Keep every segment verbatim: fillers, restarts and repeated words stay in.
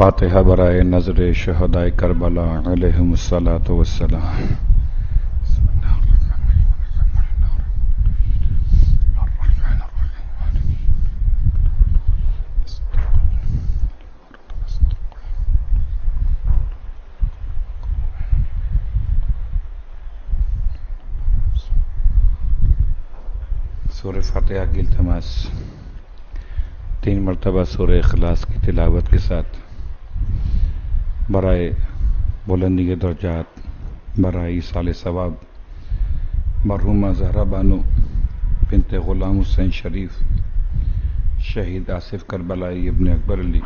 فاتحہ برائے نظر شہدائے کربلا علیہم الصلاۃ والسلام. سورہ فاتحہ کی التماس تین مرتبہ سورہ اخلاص کی تلاوت کے ساتھ برائے بلندی کے درجات، برائے ایصال ثواب مرحومہ زہرا بانو بنت غلام حسین شریف، شہید آصف کربلائی ابن اکبر علی،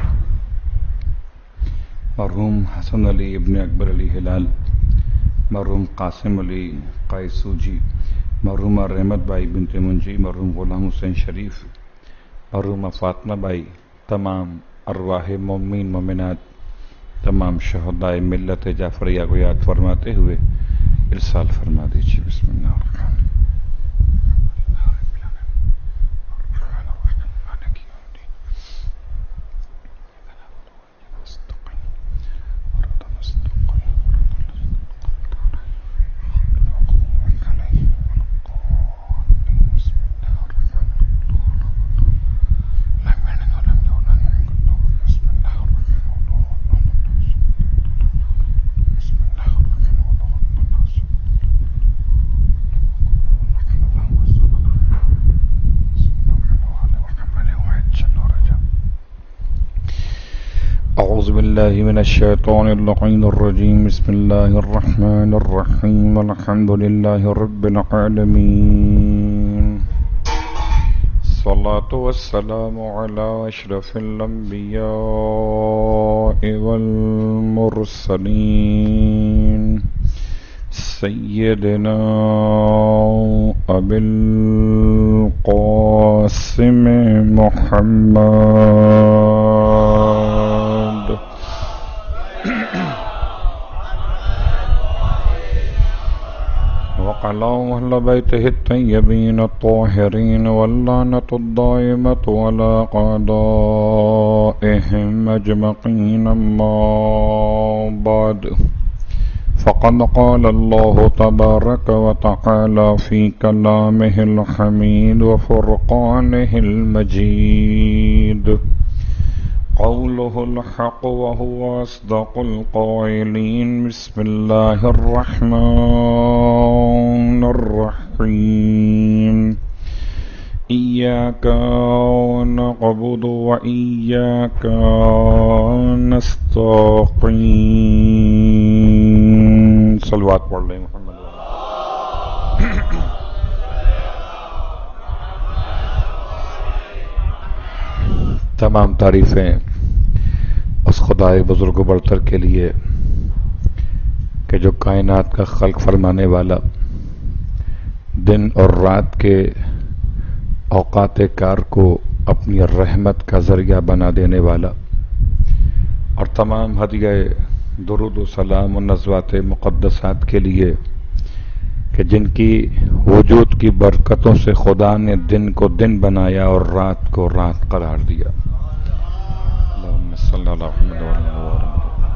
مرحوم حسن علی ابن اکبر علی ہلال، مرحوم قاسم علی قائسوجی، مرحومہ رحمت بائی بنت منجی، مرحوم غلام حسین شریف، مرحومہ فاطمہ بائی، تمام ارواح مومنین مومنات، تمام شہدائے ملت جعفریہ کو یاد فرماتے ہوئے ارسال فرما دیجیے. بسم اللہ الرحمن الرحیم. اعوذ باللہ من الشیطان اللعین الرجیم. بسم اللہ الرحمن الرحیم. الحمد للہ رب العالمین. الصلاة والسلام علی اشرف الانبیاء والمرسلین سیدنا ابی القاسم محمد وعلى أهل بيته الطيبين الطاهرين واللعنة الدائمة على أعدائهم أجمعين. أما بعد، فقد قال الله تبارك وتعالى في كلامه الحميد وفرقانه المجيد قوله الحق وهو أصدق القائلين. بسم الله الرحمن الرحيم. إياك نعبد وإياك نستعين. صلوات پڑھ لیں محمد. تمام تعریفیں اس خدائے بزرگ و برتر کے لیے کہ جو کائنات کا خلق فرمانے والا، دن اور رات کے اوقات کار کو اپنی رحمت کا ذریعہ بنا دینے والا، اور تمام ہدیہ درود و سلام و نزوات مقدسات کے لیے کہ جن کی وجود کی برکتوں سے خدا نے دن کو دن بنایا اور رات کو رات قرار دیا. اللہم صلی اللہ علیہ وسلم.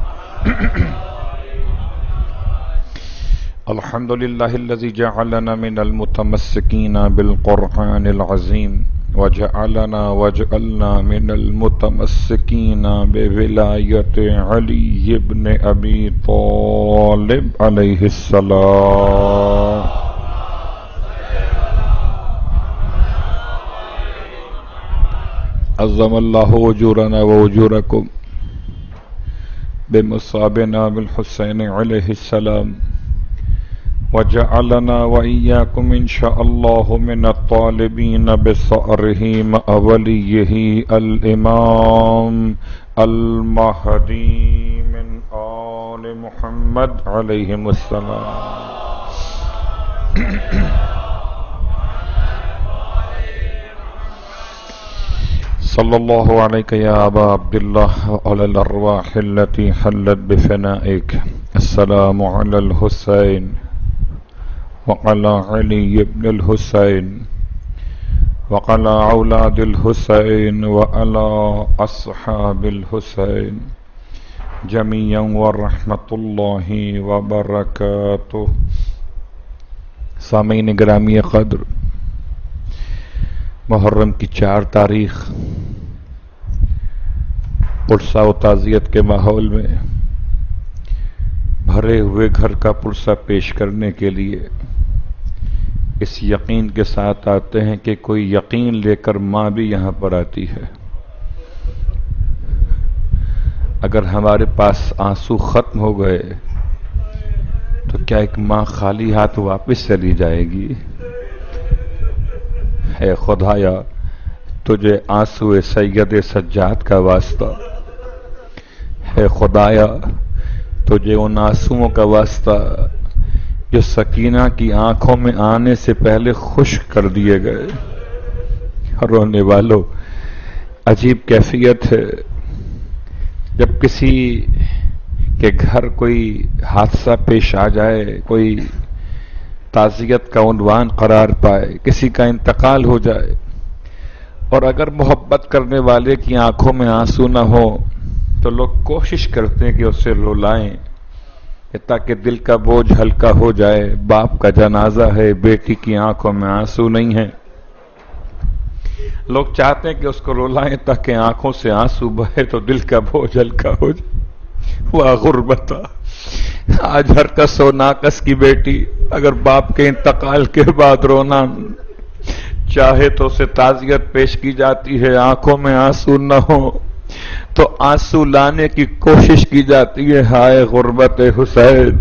الحمد للہ الذی جعلنا من المتمسکین بالقرآن العظیم وجعلنا وجعلنا من المتمسکین بولایت علی ابن ابی طالب علیہ السلام. عظم اللہ اجورنا واجورکم بمصابنا بالحسین علیہ السلام وجعلنا وإياكم إن شاء الله من الطالبين بصأره مع وليه الإمام المهدي من آل محمد عليهم السلام. صلى الله عليك يا أبا عبد الله وعلى الأرواح التي حلت بفنائك. السلام على الحسين وعلى علي بن الحسين وعلى أولاد الحسين وعلى أصحاب الحسين جميعا ورحمۃ اللہ وبرکاتہ۔ سامعین گرامی قدر، محرم کی چار تاریخ پرسہ و تعزیت کے ماحول میں بھرے ہوئے گھر کا پرسہ پیش کرنے کے لیے اس یقین کے ساتھ آتے ہیں کہ کوئی یقین لے کر ماں بھی یہاں پر آتی ہے۔ اگر ہمارے پاس آنسو ختم ہو گئے تو کیا ایک ماں خالی ہاتھ واپس چلی جائے گی؟ اے خدایا تجھے آنسو سید سجاد کا واسطہ، اے خدایا تجھے ان آنسوؤں کا واسطہ جو سکینہ کی آنکھوں میں آنے سے پہلے خشک کر دیے گئے۔ رونے والوں، عجیب کیفیت ہے جب کسی کے گھر کوئی حادثہ پیش آ جائے، کوئی تعزیت کا عنوان قرار پائے، کسی کا انتقال ہو جائے، اور اگر محبت کرنے والے کی آنکھوں میں آنسو نہ ہو تو لوگ کوشش کرتے ہیں کہ اسے رلائیں تاکہ دل کا بوجھ ہلکا ہو جائے۔ باپ کا جنازہ ہے، بیٹی کی آنکھوں میں آنسو نہیں ہے، لوگ چاہتے ہیں کہ اس کو رلائیں تاکہ آنکھوں سے آنسو بہے تو دل کا بوجھ ہلکا ہو جائے۔ واہ غربتا، آج ہر کس و ناکس کی بیٹی اگر باپ کے انتقال کے بعد رونا چاہے تو اسے تعزیت پیش کی جاتی ہے، آنکھوں میں آنسو نہ ہو تو آنسو لانے کی کوشش کی جاتی ہے۔ ہائے غربت حسین،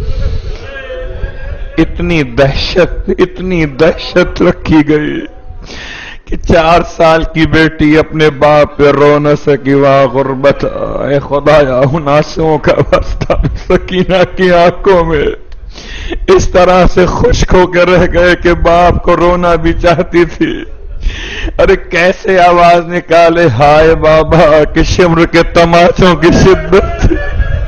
اتنی دہشت اتنی دہشت رکھی گئی کہ چار سال کی بیٹی اپنے باپ پہ رو نہ سکی۔ واہ غربت، اے خدایا ان آنسوؤں کا واسطہ سکینہ کی آنکھوں میں اس طرح سے خشک ہو کے رہ گئے کہ باپ کو رونا بھی چاہتی تھی۔ ارے کیسے آواز نکالے، ہائے بابا، کہ شمر کے تماچوں کی شدت تھی۔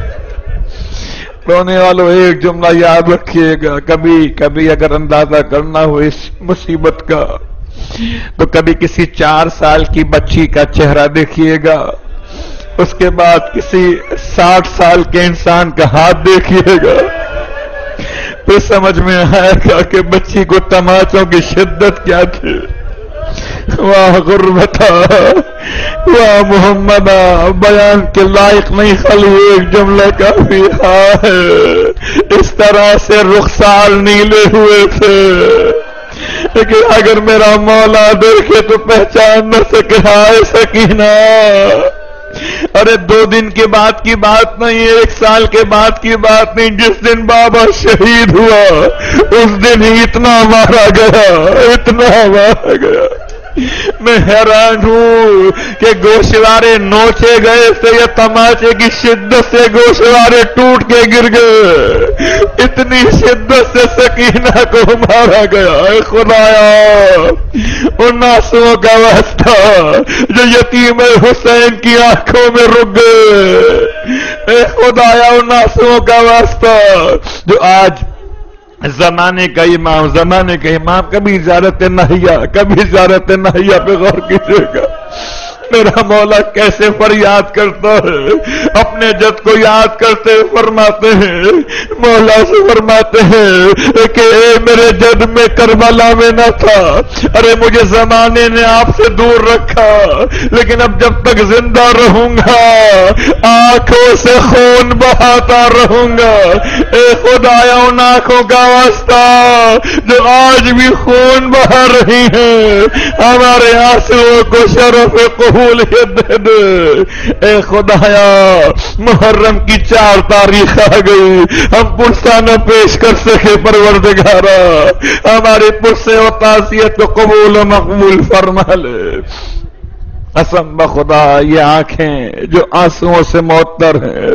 رونے والوں ایک جملہ یاد رکھیے گا، کبھی کبھی اگر اندازہ کرنا ہو اس مصیبت کا تو کبھی کسی چار سال کی بچی کا چہرہ دیکھیے گا، اس کے بعد کسی ساٹھ سال کے انسان کا ہاتھ دیکھیے گا، پھر سمجھ میں آئے گا کہ بچی کو تماچوں کی شدت کیا تھی۔ واہ غربتا، واہ محمدہ، بیان کے لائق نہیں، خالی ایک جملہ کافی ہے۔ اس طرح سے رخسار نیلے ہوئے تھے، لیکن اگر میرا مولا دیکھے تو پہچان نہ سکے۔ ہائے سکینہ، ارے دو دن کے بعد کی بات نہیں، ایک سال کے بعد کی بات نہیں، جس دن بابا شہید ہوا اس دن ہی اتنا مارا گیا، اتنا مارا گیا۔ میں حیران ہوں کہ گوشوارے نوچے گئے تھے یا تماچے کی شدت سے گوشوارے ٹوٹ کے گر گئے، اتنی شدت سے سکینہ کو مارا گیا۔ اے خدایا ان آنسوؤں کا واسطہ جو یتیم حسین کی آنکھوں میں رک گئے، اے خدایا ان آنسوؤں کا واسطہ جو آج زمانے کا امام زمانے کا امام کبھی زیارت نہیہ کبھی زیارت نہیہ پہ غور کیجئے گا، میرا مولا کیسے فریاد کرتا ہے، اپنے جد کو یاد کرتے فرماتے ہیں، مولا سے فرماتے ہیں کہ اے میرے جد میں کربلا میں نہ تھا، ارے مجھے زمانے نے آپ سے دور رکھا، لیکن اب جب تک زندہ رہوں گا آنکھوں سے خون بہاتا رہوں گا۔ اے خدایا ان آنکھوں کا واسطہ جو آج بھی خون بہا رہی ہیں، ہمارے آنسوؤں کو شرف قبولیت دے دے۔ اے خدایا محرم کی چار تاریخ آ گئی، ہم پرسہ نہ پیش کر سکے، پروردگارا ہماری پرسے و تعزیت کو قبول و مقبول فرما لے۔ قسم بخدا یہ آنکھیں جو آنسوؤں سے معطر ہیں،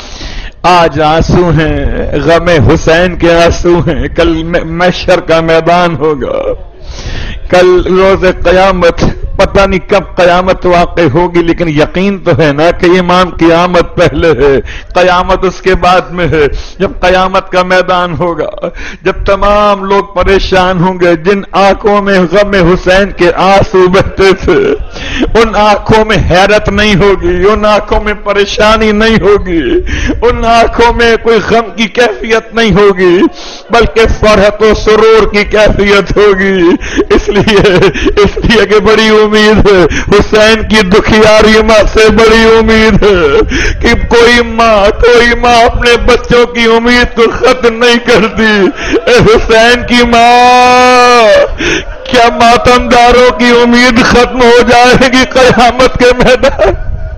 آج آنسو ہیں، غم حسین کے آنسو ہیں، کل محشر کا میدان ہوگا، کل روز قیامت، پتہ نہیں کب قیامت واقع ہوگی، لیکن یقین تو ہے نا کہ امام قیامت پہلے ہے، قیامت اس کے بعد میں ہے۔ جب قیامت کا میدان ہوگا، جب تمام لوگ پریشان ہوں گے، جن آنکھوں میں غم حسین کے آنسو بہتے تھے، ان آنکھوں میں حیرت نہیں ہوگی، ان آنکھوں میں پریشانی نہیں ہوگی، ان آنکھوں میں کوئی غم کی کیفیت نہیں ہوگی، بلکہ فرحت و سرور کی کیفیت ہوگی۔ اس لیے اس لیے کہ بڑی امید ہے، حسین کی دکھیاری ماں سے بڑی امید ہے کہ کوئی ماں کوئی ماں اپنے بچوں کی امید کو ختم نہیں کرتی۔ اے حسین کی ماں، کیا ماتمداروں کی امید ختم ہو جائے گی قیامت کے میدان؟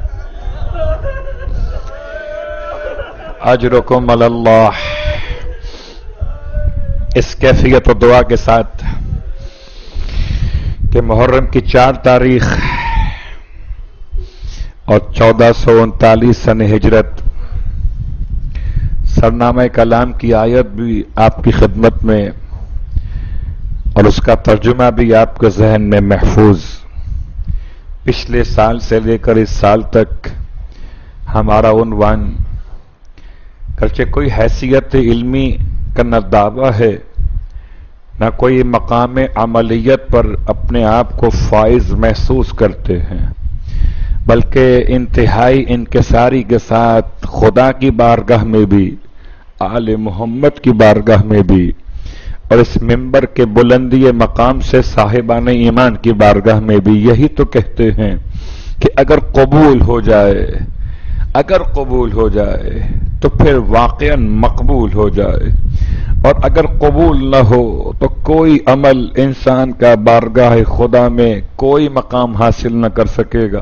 اجرکم علی اللہ۔ اس کیفیت و دعا کے ساتھ کہ محرم کی چار تاریخ اور چودہ سو انتالیس سن ہجرت، سرنامہ کلام کی آیت بھی آپ کی خدمت میں اور اس کا ترجمہ بھی آپ کے ذہن میں محفوظ۔ پچھلے سال سے لے کر اس سال تک ہمارا عنوان گرچہ کوئی حیثیت علمی کا نہ دعویٰ ہے، نہ کوئی مقام عملیت پر اپنے آپ کو فائز محسوس کرتے ہیں، بلکہ انتہائی انکساری کے ساتھ خدا کی بارگاہ میں بھی، آل محمد کی بارگاہ میں بھی، اور اس منبر کے بلندی مقام سے صاحبان ایمان کی بارگاہ میں بھی یہی تو کہتے ہیں کہ اگر قبول ہو جائے اگر قبول ہو جائے تو پھر واقعاً مقبول ہو جائے، اور اگر قبول نہ ہو تو کوئی عمل انسان کا بارگاہ خدا میں کوئی مقام حاصل نہ کر سکے گا۔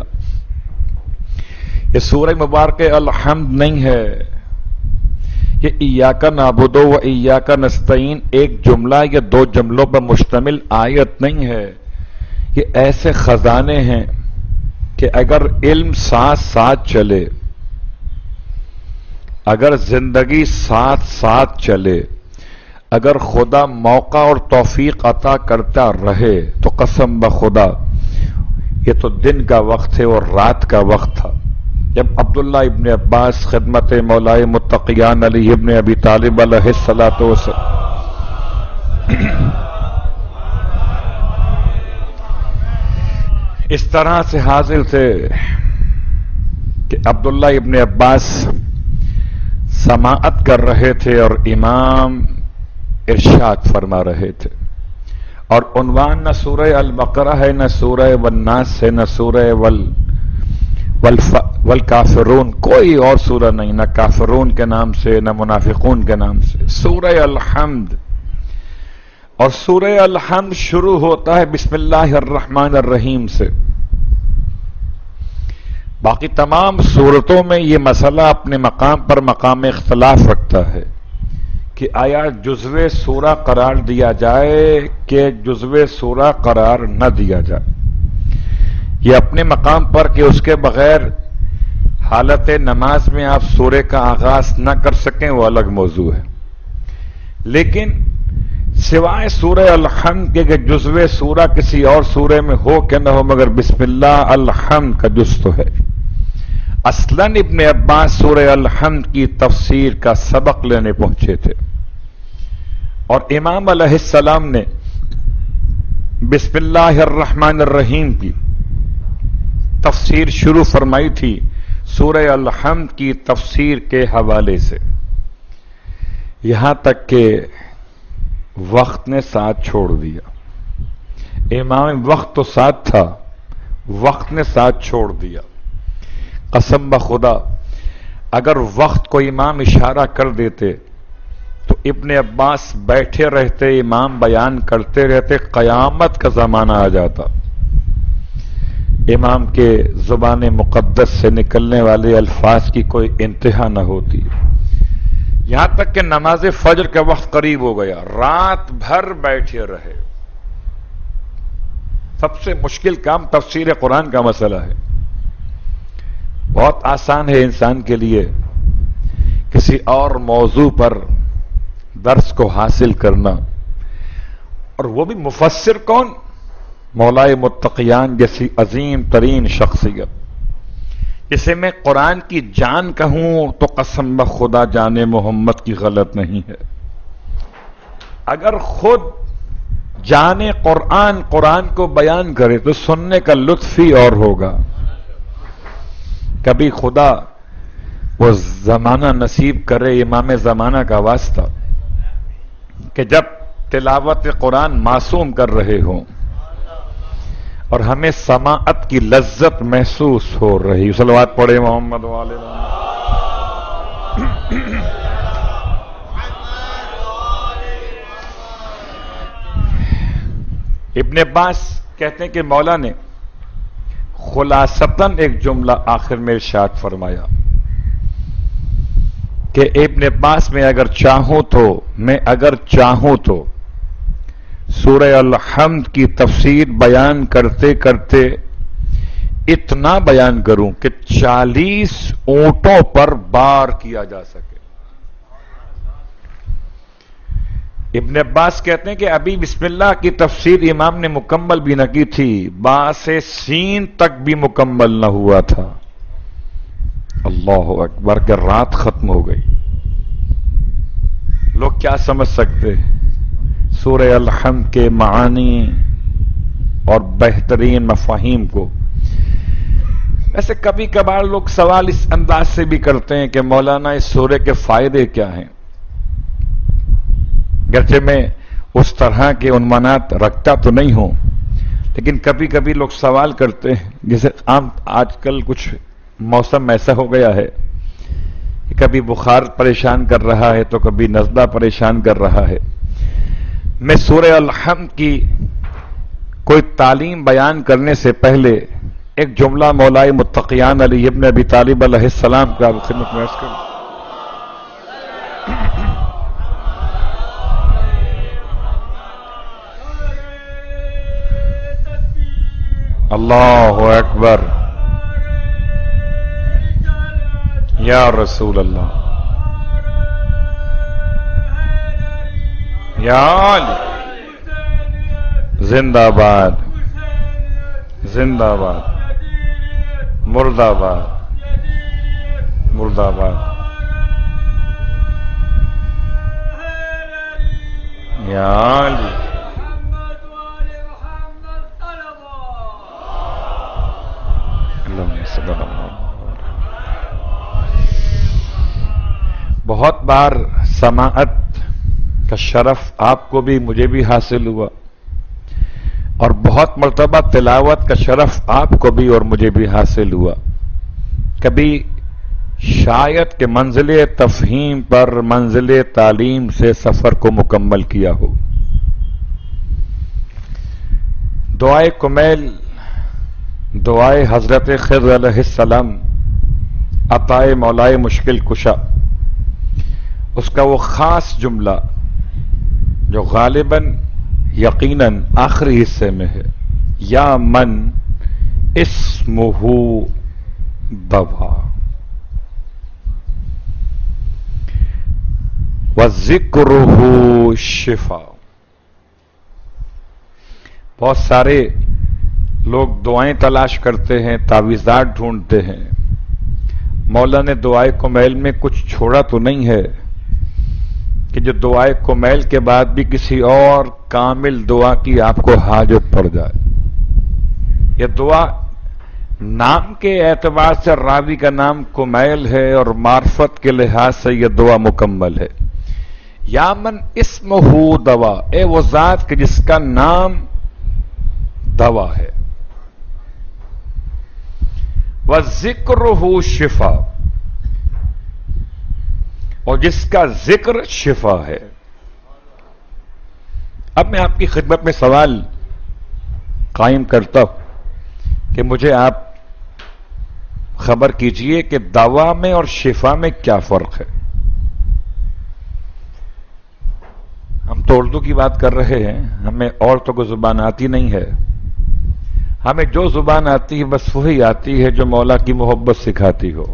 یہ سورہ مبارک الحمد نہیں ہے، یہ ایاک نعبد و ایاک نستعین ایک جملہ یا دو جملوں پر مشتمل آیت نہیں ہے۔ یہ ایسے خزانے ہیں کہ اگر علم ساتھ ساتھ چلے، اگر زندگی ساتھ ساتھ چلے، اگر خدا موقع اور توفیق عطا کرتا رہے تو قسم بخدا یہ تو دن کا وقت ہے اور رات کا وقت تھا جب عبداللہ ابن عباس خدمت مولائے متقیان علی ابن ابی طالب علیہ الصلوۃ والسلام اس طرح سے حاضر تھے کہ عبداللہ ابن عباس سماعت کر رہے تھے اور امام ارشاد فرما رہے تھے، اور عنوان نہ سورہ البقرہ ہے، نہ سورہ والناس ہے، نہ سورہ وال والف والکافرون، کوئی اور سورہ نہیں، نہ کافرون کے نام سے نہ منافقون کے نام سے، سورہ الحمد۔ اور سورہ الحمد شروع ہوتا ہے بسم اللہ الرحمن الرحیم سے۔ باقی تمام سورتوں میں یہ مسئلہ اپنے مقام پر مقام اختلاف رکھتا ہے کہ آیا جزو سورہ قرار دیا جائے کہ جزو سورہ قرار نہ دیا جائے۔ یہ اپنے مقام پر کہ اس کے بغیر حالت نماز میں آپ سورہ کا آغاز نہ کر سکیں وہ الگ موضوع ہے، لیکن سوائے سورہ الحمد کے کہ جزو سورہ کسی اور سورہ میں ہو کہ نہ ہو مگر بسم اللہ الحمد کا جز تو ہے۔ اصلاً ابن عباس سورہ الحمد کی تفسیر کا سبق لینے پہنچے تھے، اور امام علیہ السلام نے بسم اللہ الرحمن الرحیم کی تفسیر شروع فرمائی تھی سورہ الحمد کی تفسیر کے حوالے سے، یہاں تک کہ وقت نے ساتھ چھوڑ دیا۔ امام وقت تو ساتھ تھا، وقت نے ساتھ چھوڑ دیا۔ قسم بخدا اگر وقت کو امام اشارہ کر دیتے تو ابن عباس بیٹھے رہتے، امام بیان کرتے رہتے، قیامت کا زمانہ آ جاتا، امام کے زبان مقدس سے نکلنے والے الفاظ کی کوئی انتہا نہ ہوتی، یہاں تک کہ نماز فجر کا وقت قریب ہو گیا، رات بھر بیٹھے رہے۔ سب سے مشکل کام تفسیر قرآن کا مسئلہ ہے۔ بہت آسان ہے انسان کے لیے کسی اور موضوع پر درس کو حاصل کرنا، اور وہ بھی مفسر کون؟ مولائے متقیان جیسی عظیم ترین شخصیت، جسے میں قرآن کی جان کہوں تو قسم بخدا جان محمد کی غلط نہیں ہے۔ اگر خود جانے قرآن قرآن کو بیان کرے تو سننے کا لطف ہی اور ہوگا. کبھی خدا وہ زمانہ نصیب کرے امام زمانہ کا واسطہ کہ جب تلاوت قرآن معصوم کر رہے ہوں اور ہمیں سماعت کی لذت محسوس ہو رہی. صلوات پڑھے محمد والے. ابن عباس کہتے ہیں کہ مولا نے خلاصتاً ایک جملہ آخر میں ارشاد فرمایا کہ ابن عباس میں اگر چاہوں تو میں اگر چاہوں تو سورہ الحمد کی تفسیر بیان کرتے کرتے اتنا بیان کروں کہ چالیس اونٹوں پر بار کیا جا سکے. ابن عباس کہتے ہیں کہ ابھی بسم اللہ کی تفسیر امام نے مکمل بھی نہ کی تھی، با سے سین تک بھی مکمل نہ ہوا تھا. اللہ اکبر کہ رات ختم ہو گئی. لوگ کیا سمجھ سکتے سورہ الحمد کے معانی اور بہترین مفاہیم کو؟ ایسے کبھی کبھار لوگ سوال اس انداز سے بھی کرتے ہیں کہ مولانا اس سورے کے فائدے کیا ہیں. گرچہ میں اس طرح کے عنوانات رکھتا تو نہیں ہوں، لیکن کبھی کبھی لوگ سوال کرتے ہیں، جیسے عام آج کل کچھ موسم ایسا ہو گیا ہے کہ کبھی بخار پریشان کر رہا ہے تو کبھی نزلہ پریشان کر رہا ہے. میں سورہ الحمد کی کوئی تعلیم بیان کرنے سے پہلے ایک جملہ مولائے متقیان علی ابن ابی طالب علیہ السلام کا خدمت میں عرض کروں. اللہ اکبر یا رسول اللہ یا علی. زندہ باد زندہ باد مرد آباد مرد آباد یا علی. بہت بار سماعت کا شرف آپ کو بھی مجھے بھی حاصل ہوا اور بہت مرتبہ تلاوت کا شرف آپ کو بھی اور مجھے بھی حاصل ہوا. کبھی شاید کہ منزل تفہیم پر منزل تعلیم سے سفر کو مکمل کیا ہو. دعائے کمیل دعائے حضرت خضر علیہ السلام عطائے مولائے مشکل کشا، اس کا وہ خاص جملہ جو غالباً یقیناً آخری حصے میں ہے، یا من اسمہ دوا وذکرہ شفا. بہت سارے لوگ دعائیں تلاش کرتے ہیں، تعویذات ڈھونڈتے ہیں. مولا نے دعائے کمیل میں کچھ چھوڑا تو نہیں ہے کہ جو دعائے کمیل کے بعد بھی کسی اور کامل دعا کی آپ کو حاجت پڑ جائے. یہ دعا نام کے اعتبار سے راوی کا نام کمیل ہے اور معرفت کے لحاظ سے یہ دعا مکمل ہے. یا من اسمہ دوا، اے وہ ذات کہ جس کا نام دوا ہے. وذکرہ شفا، اور جس کا ذکر شفا ہے. اب میں آپ کی خدمت میں سوال قائم کرتا ہوں کہ مجھے آپ خبر کیجئے کہ دوا میں اور شفا میں کیا فرق ہے. ہم تو اردو کی بات کر رہے ہیں، ہمیں عورتوں کو زبان آتی نہیں ہے. ہمیں جو زبان آتی ہے بس وہی آتی ہے جو مولا کی محبت سکھاتی ہو.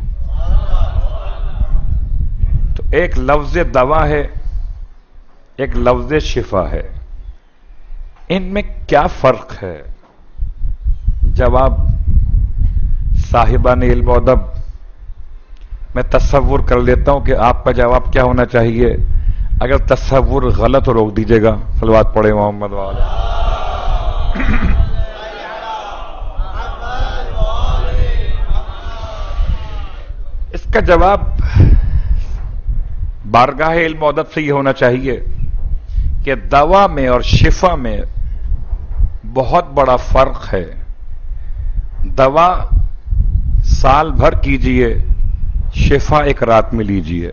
تو ایک لفظ دوا ہے، ایک لفظ شفا ہے. ان میں کیا فرق ہے؟ جواب صاحبان علم و ادب میں تصور کر لیتا ہوں کہ آپ کا جواب کیا ہونا چاہیے. اگر تصور غلط ہو روک دیجیے گا. صلوات پڑھے محمد والے. اس کا جواب بارگاہ علم و ادب سے یہ ہونا چاہیے کہ دوا میں اور شفا میں بہت بڑا فرق ہے. دوا سال بھر کیجئے، شفا ایک رات میں لیجئے.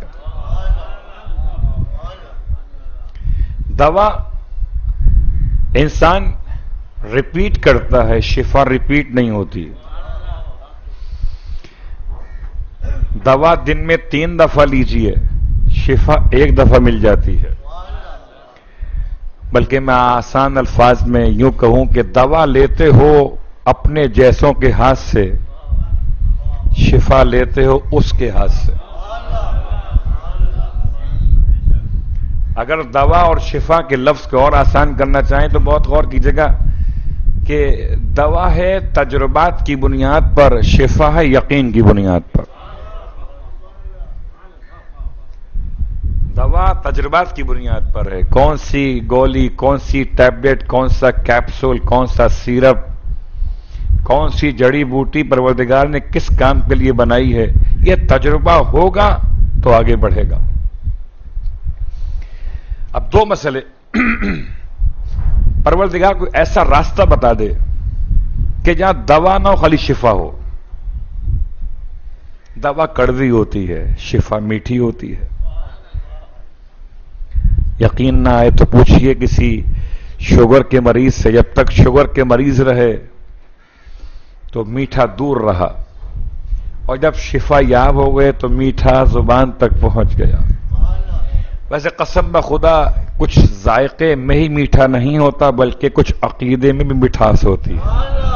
دوا انسان ریپیٹ کرتا ہے، شفا ریپیٹ نہیں ہوتی. دوا دن میں تین دفعہ لیجئے، شفا ایک دفعہ مل جاتی ہے. بلکہ میں آسان الفاظ میں یوں کہوں کہ دوا لیتے ہو اپنے جیسوں کے ہاتھ سے، شفا لیتے ہو اس کے ہاتھ سے. اگر دوا اور شفا کے لفظ کو اور آسان کرنا چاہیں تو بہت غور کیجیے گا کہ دوا ہے تجربات کی بنیاد پر، شفا ہے یقین کی بنیاد پر. دوا تجربات کی بنیاد پر ہے. کون سی گولی، کون سی ٹیبلٹ، کون سا کیپسول، کون سا سیرپ، کون سی جڑی بوٹی پروردگار نے کس کام کے لیے بنائی ہے، یہ تجربہ ہوگا تو آگے بڑھے گا. اب دو مسئلے. پروردگار کوئی ایسا راستہ بتا دے کہ جہاں دوا نہ ہو، خالی شفا ہو. دوا کڑوی ہوتی ہے، شفا میٹھی ہوتی ہے. یقین نہ آئے تو پوچھئے کسی شوگر کے مریض سے، جب تک شوگر کے مریض رہے تو میٹھا دور رہا، اور جب شفا یاب ہو گئے تو میٹھا زبان تک پہنچ گیا. ویسے قسم بخدا کچھ ذائقے میں ہی میٹھا نہیں ہوتا، بلکہ کچھ عقیدے میں بھی مٹھاس ہوتی ہے.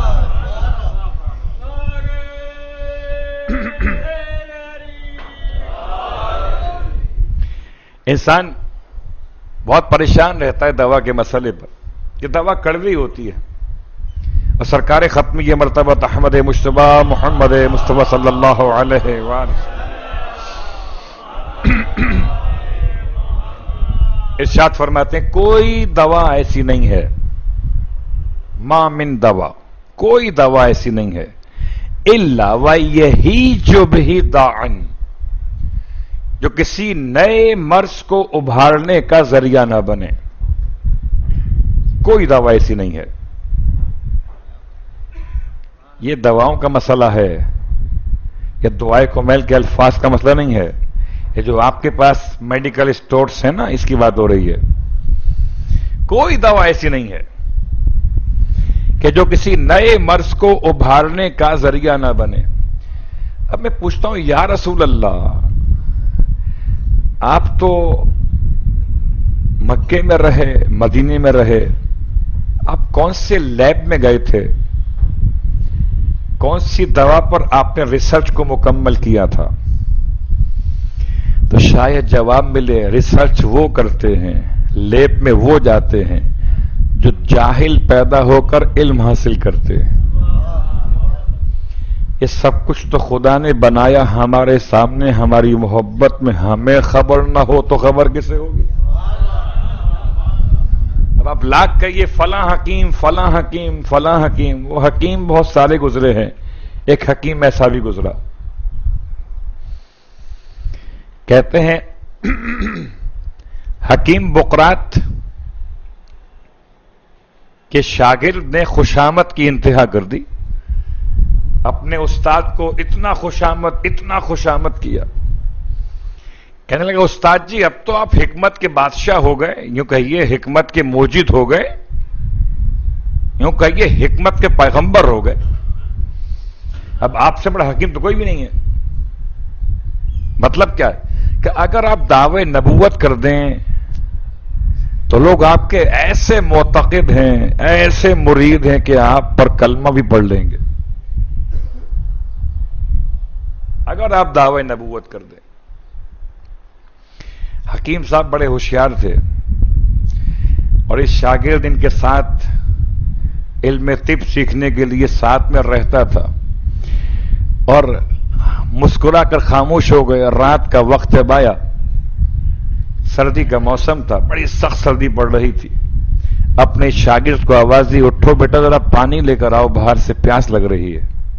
انسان بہت پریشان رہتا ہے دوا کے مسئلے پر کہ دوا کڑوی ہوتی ہے. اور سرکار ختم یہ مرتبہ احمد مجتبی محمد مصطفیٰ صلی اللہ علیہ وآلہ ارشاد فرماتے ہیں کوئی دوا ایسی نہیں ہے، ما من دوا، کوئی دوا ایسی نہیں ہے الا ویہیج بہ داعن، جو کسی نئے مرض کو ابھارنے کا ذریعہ نہ بنے. کوئی دوا ایسی نہیں ہے. یہ دواؤں کا مسئلہ ہے، یہ دعائے کمیل کے الفاظ کا مسئلہ نہیں ہے. یہ جو آپ کے پاس میڈیکل اسٹورز ہیں نا، اس کی بات ہو رہی ہے. کوئی دوا ایسی نہیں ہے کہ جو کسی نئے مرض کو ابھارنے کا ذریعہ نہ بنے. اب میں پوچھتا ہوں یا رسول اللہ، آپ تو مکے میں رہے، مدینے میں رہے، آپ کون سے لیب میں گئے تھے؟ کون سی دوا پر آپ نے ریسرچ کو مکمل کیا تھا؟ تو شاید جواب ملے ریسرچ وہ کرتے ہیں، لیب میں وہ جاتے ہیں جو جاہل پیدا ہو کر علم حاصل کرتے ہیں. یہ سب کچھ تو خدا نے بنایا ہمارے سامنے، ہماری محبت میں. ہمیں خبر نہ ہو تو خبر کسے ہوگی؟ اب آپ لاکھ کہیے فلاں حکیم فلاں حکیم فلاں حکیم، وہ حکیم بہت سارے گزرے ہیں، ایک حکیم ایسا بھی گزرا. کہتے ہیں حکیم بقراط کے شاگرد نے خوشامد کی انتہا کر دی. اپنے استاد کو اتنا خوشامد اتنا خوشامد کیا، کہنے لگا استاد جی اب تو آپ حکمت کے بادشاہ ہو گئے، یوں کہیے حکمت کے موجد ہو گئے، یوں کہیے حکمت کے پیغمبر ہو گئے. اب آپ سے بڑا حکیم تو کوئی بھی نہیں ہے. مطلب کیا ہے کہ اگر آپ دعوے نبوت کر دیں تو لوگ آپ کے ایسے معتقد ہیں، ایسے مرید ہیں کہ آپ پر کلمہ بھی پڑھ لیں گے اگر آپ دعوے نبوت کر دیں. حکیم صاحب بڑے ہوشیار تھے، اور اس شاگرد ان کے ساتھ علم طب سیکھنے کے لیے ساتھ میں رہتا تھا، اور مسکرا کر خاموش ہو گئے. رات کا وقت بایا، سردی کا موسم تھا، بڑی سخت سردی پڑ رہی تھی. اپنے شاگرد کو آواز دی، اٹھو بیٹا ذرا پانی لے کر آؤ، باہر سے پیاس لگ رہی ہے۔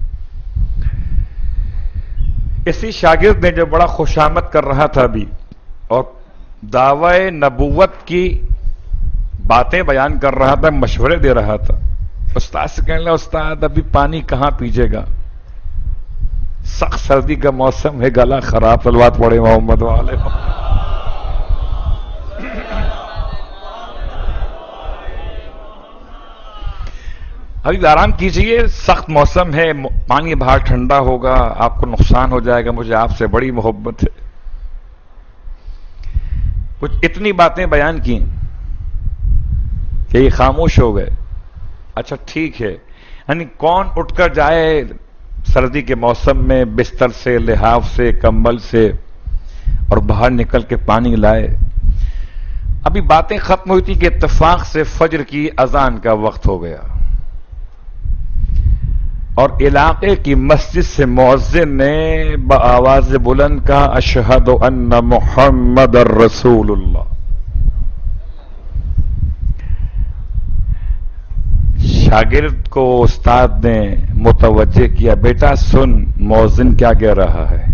اسی شاگرد نے جو بڑا خوشامد کر رہا تھا ابھی اور دعوی نبوت کی باتیں بیان کر رہا تھا، مشورے دے رہا تھا، استاد سے کہنے لگا استاد ابھی پانی کہاں پیجیے گا، سخت سردی کا موسم ہے، گلا خراب، صلوات پڑھے محمد والے۔ ابھی آرام کیجئے، سخت موسم ہے، پانی باہر ٹھنڈا ہوگا، آپ کو نقصان ہو جائے گا، مجھے آپ سے بڑی محبت ہے۔ کچھ اتنی باتیں بیان کی کہ یہ خاموش ہو گئے۔ اچھا ٹھیک ہے، یعنی کون اٹھ کر جائے سردی کے موسم میں بستر سے، لحاف سے، کمبل سے اور باہر نکل کے پانی لائے؟ ابھی باتیں ختم ہوئی تھی کہ اتفاق سے فجر کی اذان کا وقت ہو گیا اور علاقے کی مسجد سے مؤذن نے بآواز بلند کہا اشہد ان محمد رسول اللہ۔ شاگرد کو استاد نے متوجہ کیا، بیٹا سن مؤذن کیا کہہ رہا ہے،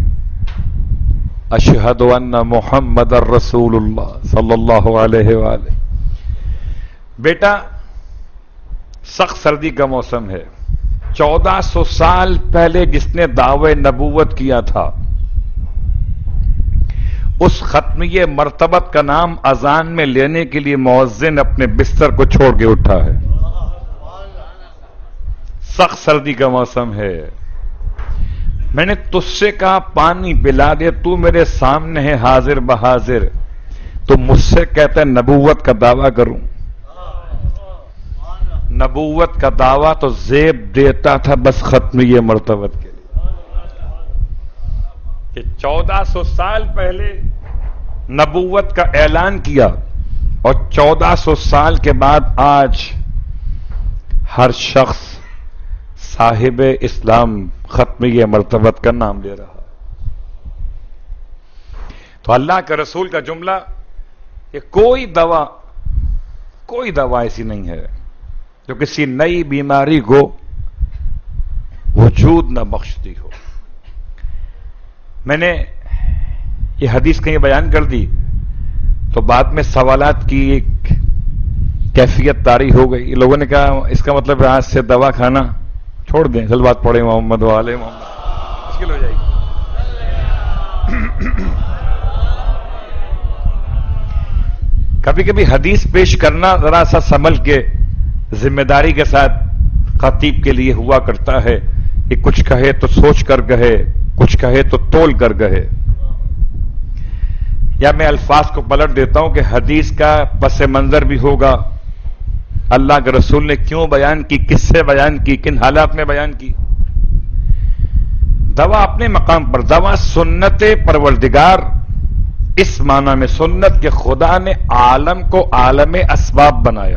اشہد ان محمد رسول اللہ صلی اللہ علیہ وآلہ۔ بیٹا سخت سردی کا موسم ہے، چودہ سو سال پہلے جس نے دعوی نبوت کیا تھا اس ختمیہ مرتبت کا نام اذان میں لینے کے لیے مؤذن اپنے بستر کو چھوڑ کے اٹھا ہے۔ سخت سردی کا موسم ہے، میں نے تجھ سے کہا پانی پلا دے، تو میرے سامنے ہے حاضر بحاضر، تو مجھ سے کہتا ہے نبوت کا دعویٰ کروں۔ نبوت کا دعویٰ تو زیب دیتا تھا بس ختمیہ مرتبت کے لیے، کہ چودہ سو سال پہلے نبوت کا اعلان کیا اور چودہ سو سال کے بعد آج ہر شخص صاحب اسلام ختمیہ مرتبت کا نام لے رہا۔ تو اللہ کے رسول کا جملہ کہ کوئی دوا کوئی دوا ایسی نہیں ہے جو کسی نئی بیماری کو وجود نہ بخشتی ہو۔ میں نے یہ حدیث کہیں بیان کر دی تو بعد میں سوالات کی ایک کیفیت طاری ہو گئی، لوگوں نے کہا اس کا مطلب آج سے دوا کھانا چھوڑ دیں، صلوات پڑھیں محمد والے محمد، مشکل ہو جائے گی۔ کبھی کبھی حدیث پیش کرنا ذرا سا سنبھل کے ذمہ داری کے ساتھ خطیب کے لیے ہوا کرتا ہے کہ کچھ کہے تو سوچ کر کہے، کچھ کہے تو تول کر کہے، یا میں الفاظ کو پلٹ دیتا ہوں کہ حدیث کا پس منظر بھی ہوگا، اللہ کے رسول نے کیوں بیان کی، کس سے بیان کی، کن حالات میں بیان کی۔ دوا اپنے مقام پر، دوا سنت پروردگار، اس معنی میں سنت کہ خدا نے عالم کو عالم اسباب بنایا،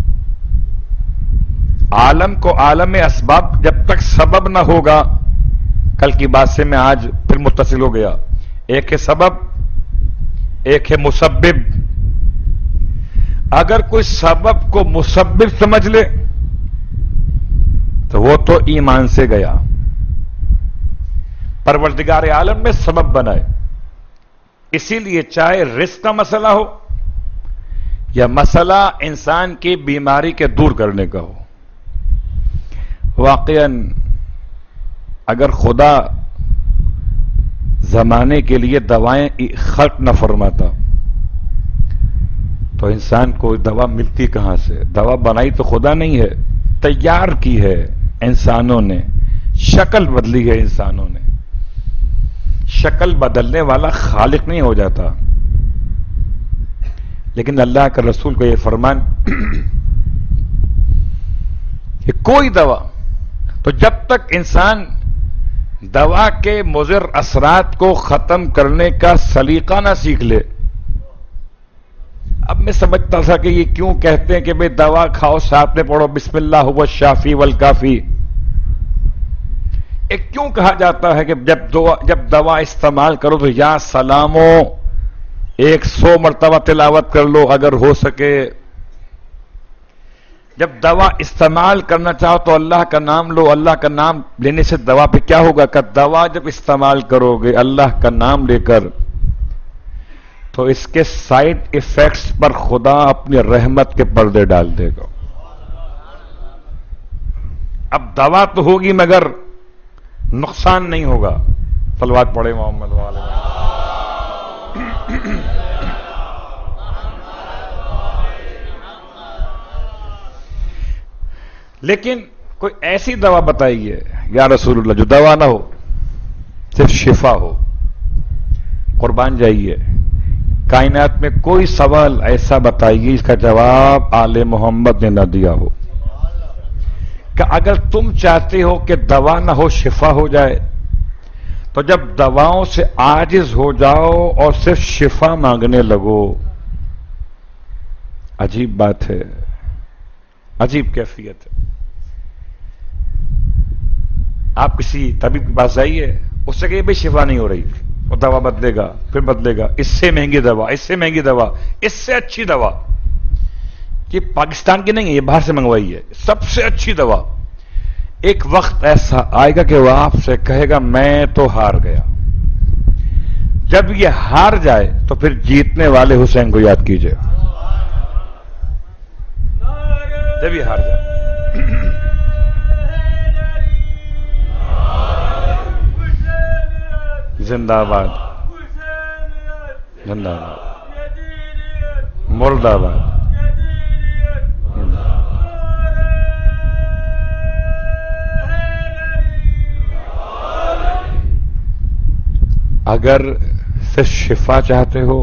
عالم کو عالم اسباب جب تک سبب نہ ہوگا، کل کی بات سے میں آج پھر متصل ہو گیا، ایک ہے سبب ایک ہے مسبب۔ اگر کوئی سبب کو مسبب سمجھ لے تو وہ تو ایمان سے گیا۔ پروردگار عالم میں سبب بنائے، اسی لیے چاہے رزق کا مسئلہ ہو یا مسئلہ انسان کی بیماری کے دور کرنے کا ہو، واقعاً اگر خدا زمانے کے لیے دوائیں خلق نہ فرماتا تو انسان کو دوا ملتی کہاں سے؟ دوا بنائی تو خدا نہیں ہے، تیار کی ہے انسانوں نے، شکل بدلی ہے انسانوں نے۔ شکل بدلنے والا خالق نہیں ہو جاتا، لیکن اللہ کے رسول کو یہ فرمان کہ کوئی دوا، تو جب تک انسان دوا کے مضر اثرات کو ختم کرنے کا سلیقہ نہ سیکھ لے۔ اب میں سمجھتا تھا کہ یہ کیوں کہتے ہیں کہ بھئی دوا کھاؤ، ساتھ میں پڑھو بسم اللہ هو الشافی والکافی، ایک کیوں کہا جاتا ہے کہ جب دوا جب دوا استعمال کرو تو یا سلامو ایک سو مرتبہ تلاوت کر لو اگر ہو سکے، جب دوا استعمال کرنا چاہو تو اللہ کا نام لو. اللہ کا نام لینے سے دوا پہ کیا ہوگا؟ کہ دوا جب استعمال کرو گے اللہ کا نام لے کر تو اس کے سائیڈ ایفیکٹس پر خدا اپنی رحمت کے پردے ڈال دے گا. اب دوا تو ہوگی مگر نقصان نہیں ہوگا. صلوات پڑھے محمد والے. لیکن کوئی ایسی دوا بتائیے یا رسول اللہ جو دوا نہ ہو, صرف شفا ہو. قربان جائیے, کائنات میں کوئی سوال ایسا بتائیے اس کا جواب آل محمد نے نہ دیا ہو. کہ اگر تم چاہتے ہو کہ دوا نہ ہو شفا ہو جائے تو جب دواؤں سے عاجز ہو جاؤ اور صرف شفا مانگنے لگو. عجیب بات ہے, عجیب کیفیت ہے. آپ کسی طبیب کے پاس جائیے, اس سے کہیے بھائی شفا نہیں ہو رہی, وہ دوا بدلے گا, پھر بدلے گا, اس سے مہنگی دوا, اس سے مہنگی دوا, اس سے اچھی دوا. یہ پاکستان کی نہیں ہے, یہ باہر سے منگوائی ہے, سب سے اچھی دوا. ایک وقت ایسا آئے گا کہ وہ آپ سے کہے گا میں تو ہار گیا. جب یہ ہار جائے تو پھر جیتنے والے حسین کو یاد کیجئے. جب یہ ہار جائے. زندہ باد, زندہ باد, مرد آباد. اگر صرف شفا چاہتے ہو,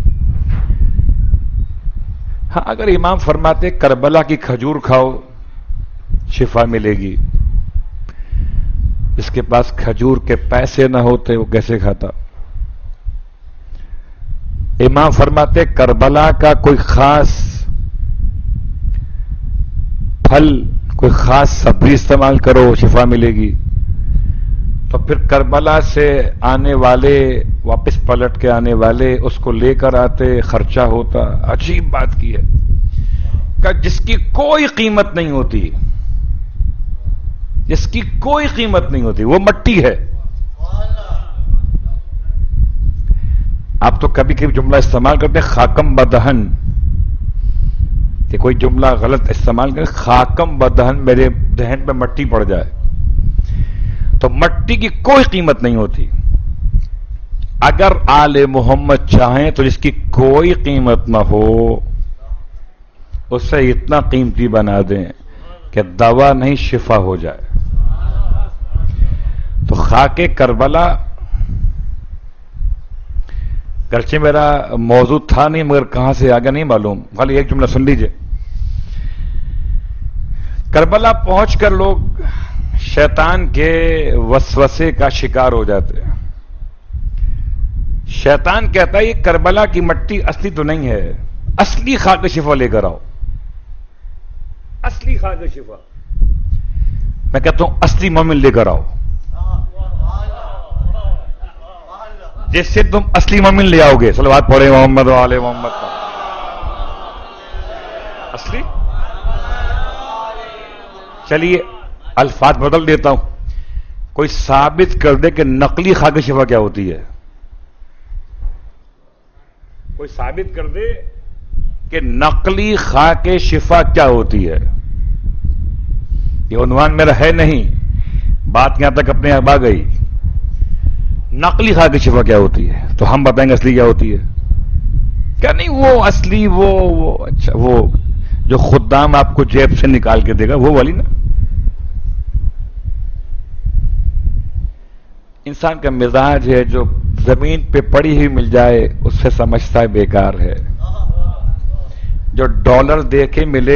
ہاں اگر امام فرماتے کربلا کی کھجور کھاؤ شفا ملے گی, جس کے پاس کھجور کے پیسے نہ ہوتے وہ کیسے کھاتا؟ امام فرماتے کربلا کا کوئی خاص پھل, کوئی خاص سبزی استعمال کرو شفا ملے گی. تو پھر کربلا سے آنے والے, واپس پلٹ کے آنے والے اس کو لے کر آتے, خرچہ ہوتا. عجیب بات کی ہے کہ جس کی کوئی قیمت نہیں ہوتی, جس کی کوئی قیمت نہیں ہوتی, وہ مٹی ہے. آپ تو کبھی کبھی جملہ استعمال کرتے ہیں خاکم بدہن, کہ کوئی جملہ غلط استعمال کرے, خاکم بدہن, میرے دہن پہ مٹی پڑ جائے. تو مٹی کی کوئی قیمت نہیں ہوتی. اگر آل محمد چاہیں تو جس کی کوئی قیمت نہ ہو اسے اتنا قیمتی بنا دیں کہ دوا نہیں شفا ہو جائے. تو خاک کربلا, گرچہ میرا موضوع تھا نہیں مگر کہاں سے آگے نہیں معلوم, خالی ایک جملہ سن لیجئے. کربلا پہنچ کر لوگ شیطان کے وسوسے کا شکار ہو جاتے ہیں. شیطان کہتا ہے یہ کربلا کی مٹی اصلی تو نہیں ہے, اصلی خاک شفا لے کر آؤ, اصلی خاک شفا. میں کہتا ہوں اصلی مومن لے کر آؤ, جس سے تم اصلی مومن لے آؤ گے. صلوات پڑھے محمد و آل محمد کا. اصلی, چلیے الفاظ بدل دیتا ہوں. کوئی ثابت کر دے کہ نقلی خاک شفا کیا ہوتی ہے. کوئی ثابت کر دے کہ نقلی خاک شفا کیا ہوتی ہے. یہ عنوان میرا ہے نہیں, بات یہاں تک اپنے آپ آ گئی. نقلی خاک شفا کیا ہوتی ہے تو ہم بتائیں گے اصلی کیا ہوتی ہے. کیا نہیں, وہ اصلی وہ وہ اچھا وہ جو خدام آپ کو جیب سے نکال کے دے گا وہ والی نا. انسان کا مزاج ہے جو زمین پہ پڑی ہوئی مل جائے اس سے سمجھتا ہے بیکار ہے. جو ڈالر دے کے ملے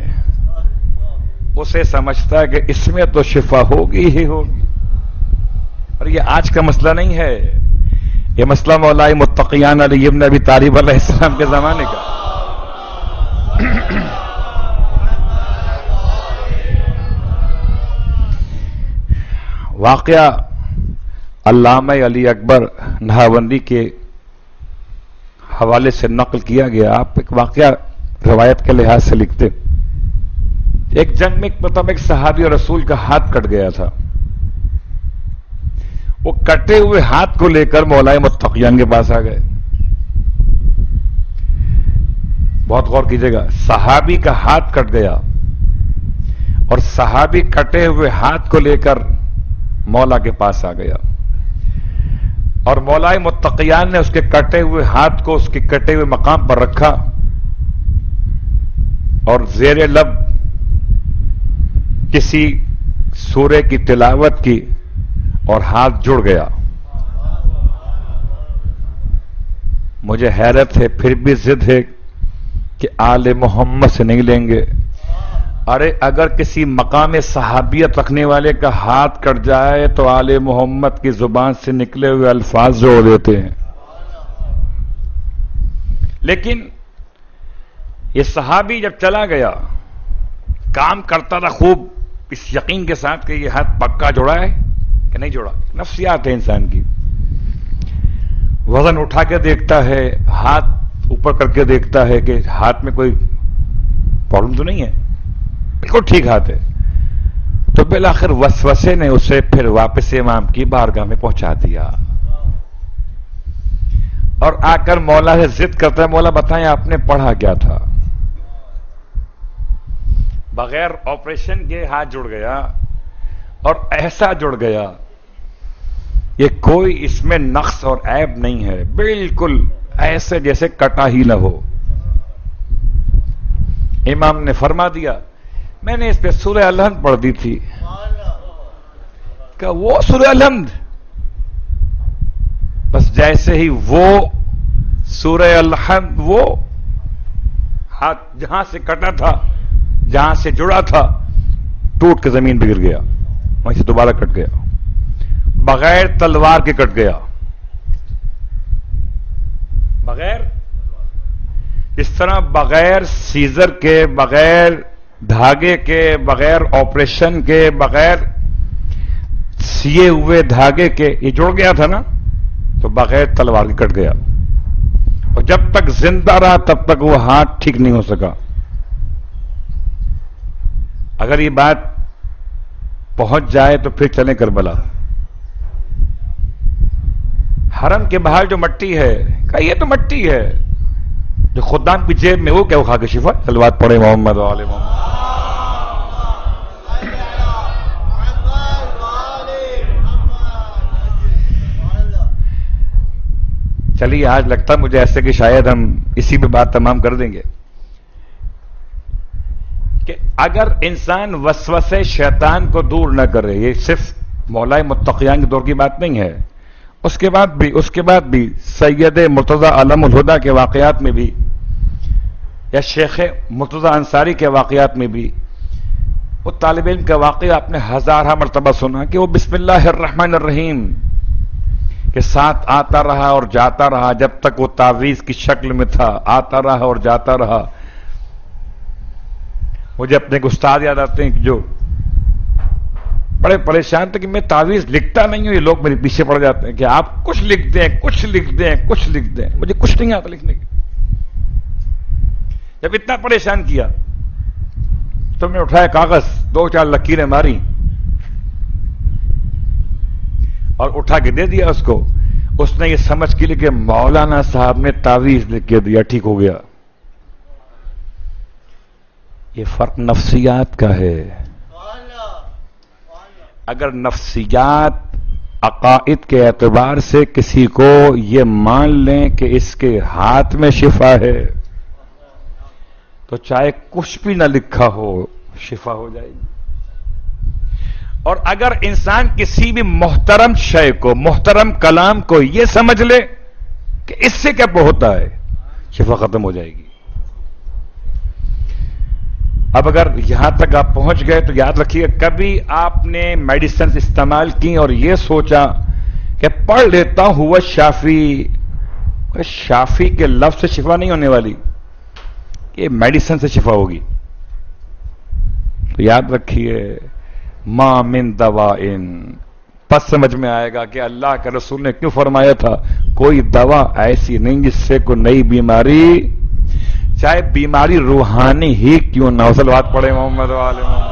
اسے سمجھتا ہے کہ اس میں تو شفا ہوگی ہی ہوگی. اور یہ آج کا مسئلہ نہیں ہے, یہ مسئلہ مولا متقیان علی ابن ابی طالب علیہ السلام کے زمانے کا. واقعہ علامہ علی اکبر نہاوندی کے حوالے سے نقل کیا گیا. آپ ایک واقعہ روایت کے لحاظ سے لکھتے, ایک جنگ میں مطلب ایک صحابی اور رسول کا ہاتھ کٹ گیا تھا. وہ کٹے ہوئے ہاتھ کو لے کر مولائے متقیان کے پاس آ گئے. بہت غور کیجیے گا, صحابی کا ہاتھ کٹ گیا اور صحابی کٹے ہوئے ہاتھ کو لے کر مولا کے پاس آ گیا, اور مولائے متقیان نے اس کے کٹے ہوئے ہاتھ کو اس کے کٹے ہوئے مقام پر رکھا اور زیر لب کسی سورے کی تلاوت کی اور ہاتھ جڑ گیا. مجھے حیرت ہے, پھر بھی ضد ہے کہ آل محمد سے نہیں لیں گے. ارے اگر کسی مقام صحابیت رکھنے والے کا ہاتھ کٹ جائے تو آل محمد کی زبان سے نکلے ہوئے الفاظ جوڑ دیتے ہیں. لیکن یہ صحابی جب چلا گیا کام کرتا تھا خوب اس یقین کے ساتھ کہ یہ ہاتھ پکا جوڑا ہے کہ نہیں جوڑا. نفسیات ہے انسان کی. وزن اٹھا کے دیکھتا ہے, ہاتھ اوپر کر کے دیکھتا ہے کہ ہاتھ میں کوئی پرابلم تو نہیں ہے, بالکل ٹھیک ہاتھ ہے. تو بالآخر وسوسے نے اسے پھر واپس امام کی بارگاہ میں پہنچا دیا اور آ کر مولا سے ضد کرتا ہے, مولا بتائیں آپ نے پڑھا کیا تھا؟ بغیر آپریشن کے ہاتھ جڑ گیا اور ایسا جڑ گیا, یہ کوئی اس میں نقص اور عیب نہیں ہے, بالکل ایسے جیسے کٹا ہی نہ ہو. امام نے فرما دیا میں نے اس پہ سورہ الحمد پڑھ دی تھی. کہ وہ سورہ الحمد, بس جیسے ہی وہ سورہ الحمد وہ ہاتھ جہاں سے کٹا تھا, جہاں سے جڑا تھا, ٹوٹ کے زمین پہ گر گیا, وہیں سے دوبارہ کٹ گیا, بغیر تلوار کے کٹ گیا. بغیر اس طرح بغیر سیزر کے, بغیر دھاگے کے, بغیر آپریشن کے, بغیر سیے ہوئے دھاگے کے یہ جڑ گیا تھا نا, تو بغیر تلوار کے کٹ گیا. اور جب تک زندہ رہا تب تک وہ ہاتھ ٹھیک نہیں ہو سکا. اگر یہ بات پہنچ جائے تو پھر چلیں کربلا. حرم کے باہر جو مٹی ہے, کہا یہ تو مٹی ہے جو خدام کی جیب میں, وہ کیا وہ کھا کے شفا. صلوات پڑھے محمد و آل محمد. چلیے آج لگتا مجھے ایسے کہ شاید ہم اسی پہ بات تمام کر دیں گے کہ اگر انسان وسوسے شیطان کو دور نہ کرے, یہ صرف مولائے متقیان کے دور کی بات نہیں ہے, اس کے بعد بھی اس کے بعد بھی سید مرتضی علم الہدی کے واقعات میں بھی یا شیخ مرتضی انصاری کے واقعات میں بھی, وہ طالب علم کا واقعہ آپ نے ہزارہ مرتبہ سنا کہ وہ بسم اللہ الرحمن الرحیم کے ساتھ آتا رہا اور جاتا رہا جب تک وہ تعویذ کی شکل میں تھا, آتا رہا اور جاتا رہا. مجھے اپنے ایک استاد یاد آتے ہیں جو بڑے پریشان تھے کہ میں تعویذ لکھتا نہیں ہوں, یہ لوگ میرے پیچھے پڑ جاتے ہیں کہ آپ کچھ لکھ دیں کچھ لکھ دیں کچھ لکھ دیں. مجھے کچھ نہیں آتا لکھنے کے. جب اتنا پریشان کیا تو میں اٹھایا کاغذ, دو چار لکیریں ماری اور اٹھا کے دے دیا اس کو. اس نے یہ سمجھ کے لیے کہ مولانا صاحب نے تعویذ لکھ کے دیا, ٹھیک ہو گیا. یہ فرق نفسیات کا ہے. اگر نفسیات عقائد کے اعتبار سے کسی کو یہ مان لیں کہ اس کے ہاتھ میں شفا ہے تو چاہے کچھ بھی نہ لکھا ہو شفا ہو جائے گی. اور اگر انسان کسی بھی محترم شے کو, محترم کلام کو یہ سمجھ لے کہ اس سے کیا ہوتا ہے, شفا ختم ہو جائے گی. اب اگر یہاں تک آپ پہنچ گئے تو یاد رکھیے کبھی آپ نے میڈیسنز استعمال کی اور یہ سوچا کہ پڑھ لیتا ہوں وہ شافی, شافی کے لفظ سے شفا نہیں ہونے والی, یہ میڈیسن سے شفا ہوگی. تو یاد رکھیے ما من دوائن, پس سمجھ میں آئے گا کہ اللہ کے رسول نے کیوں فرمایا تھا کوئی دوا ایسی نہیں جس سے کوئی نئی بیماری چاہے بیماری روحانی ہی کیوں نہ ہو. صلوات پڑھے محمد والے محمد.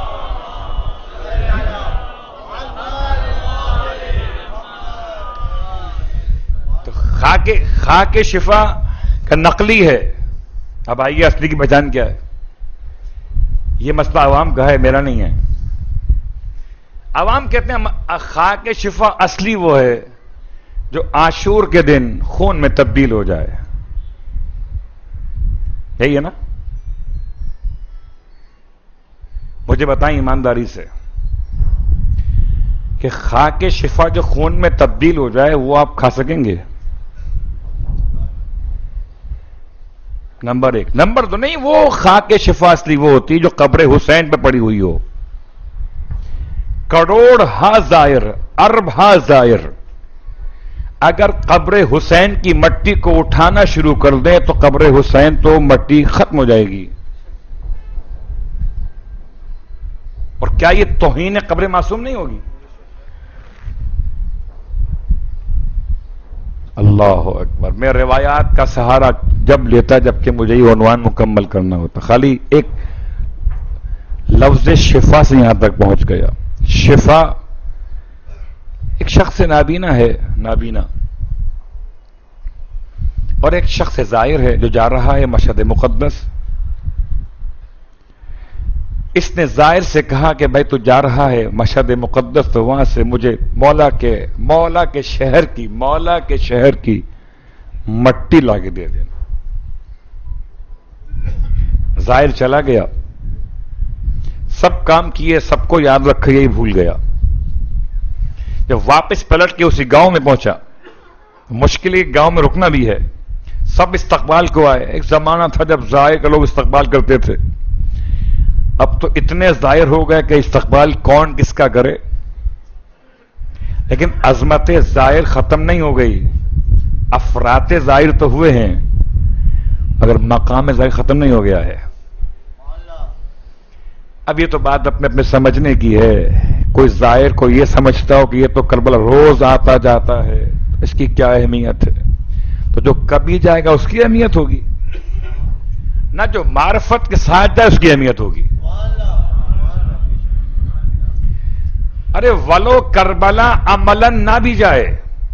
تو خاک خاک شفا کا نقلی ہے. اب آئیے اصلی کی پہچان کیا ہے. یہ مسئلہ عوام کا ہے، میرا نہیں ہے. عوام کہتے ہیں خاک شفا اصلی وہ ہے جو عاشور کے دن خون میں تبدیل ہو جائے. یہی ہے نا؟ مجھے بتائیں ایمانداری سے کہ خاک شفا جو خون میں تبدیل ہو جائے وہ آپ کھا سکیں گے؟ نمبر ایک. نمبر دو، نہیں، وہ خاک شفا اصلی وہ ہوتی جو قبر حسین پہ پڑی ہوئی ہو. کروڑ ہا زائر، ارب ہا زائر اگر قبر حسین کی مٹی کو اٹھانا شروع کر دیں تو قبر حسین تو مٹی ختم ہو جائے گی. اور کیا یہ توہین قبر معصوم نہیں ہوگی؟ اللہ اکبر. میں روایات کا سہارا جب لیتا جبکہ مجھے یہ عنوان مکمل کرنا ہوتا. خالی ایک لفظ شفا سے یہاں تک پہنچ گیا. شفا ایک شخص نابینا ہے، نابینا، اور ایک شخص زائر ہے جو جا رہا ہے مشہد مقدس. اس نے زائر سے کہا کہ بھائی تو جا رہا ہے مشہد مقدس، تو وہاں سے مجھے مولا کے مولا کے شہر کی مولا کے شہر کی مٹی لا کے دے دینا. زائر چلا گیا، سب کام کیے، سب کو یاد رکھے، یہی بھول گیا. جب واپس پلٹ کے اسی گاؤں میں پہنچا، مشکل ایک گاؤں میں رکنا بھی ہے، سب استقبال کو آئے. ایک زمانہ تھا جب زائر کے لوگ استقبال کرتے تھے، اب تو اتنے زائر ہو گئے کہ استقبال کون کس کا کرے. لیکن عظمت زائر ختم نہیں ہو گئی. افراد زائر تو ہوئے ہیں مگر مقام زائر ختم نہیں ہو گیا ہے. اب یہ تو بات اپنے اپنے سمجھنے کی ہے. کوئی زائر کو یہ سمجھتا ہو کہ یہ تو کربلا روز آتا جاتا ہے، اس کی کیا اہمیت ہے. تو جو کبھی جائے گا اس کی اہمیت ہوگی، نہ جو معرفت کے ساتھ جائے اس کی اہمیت ہوگی. ارے ولو کربلا عملاً نہ بھی جائے،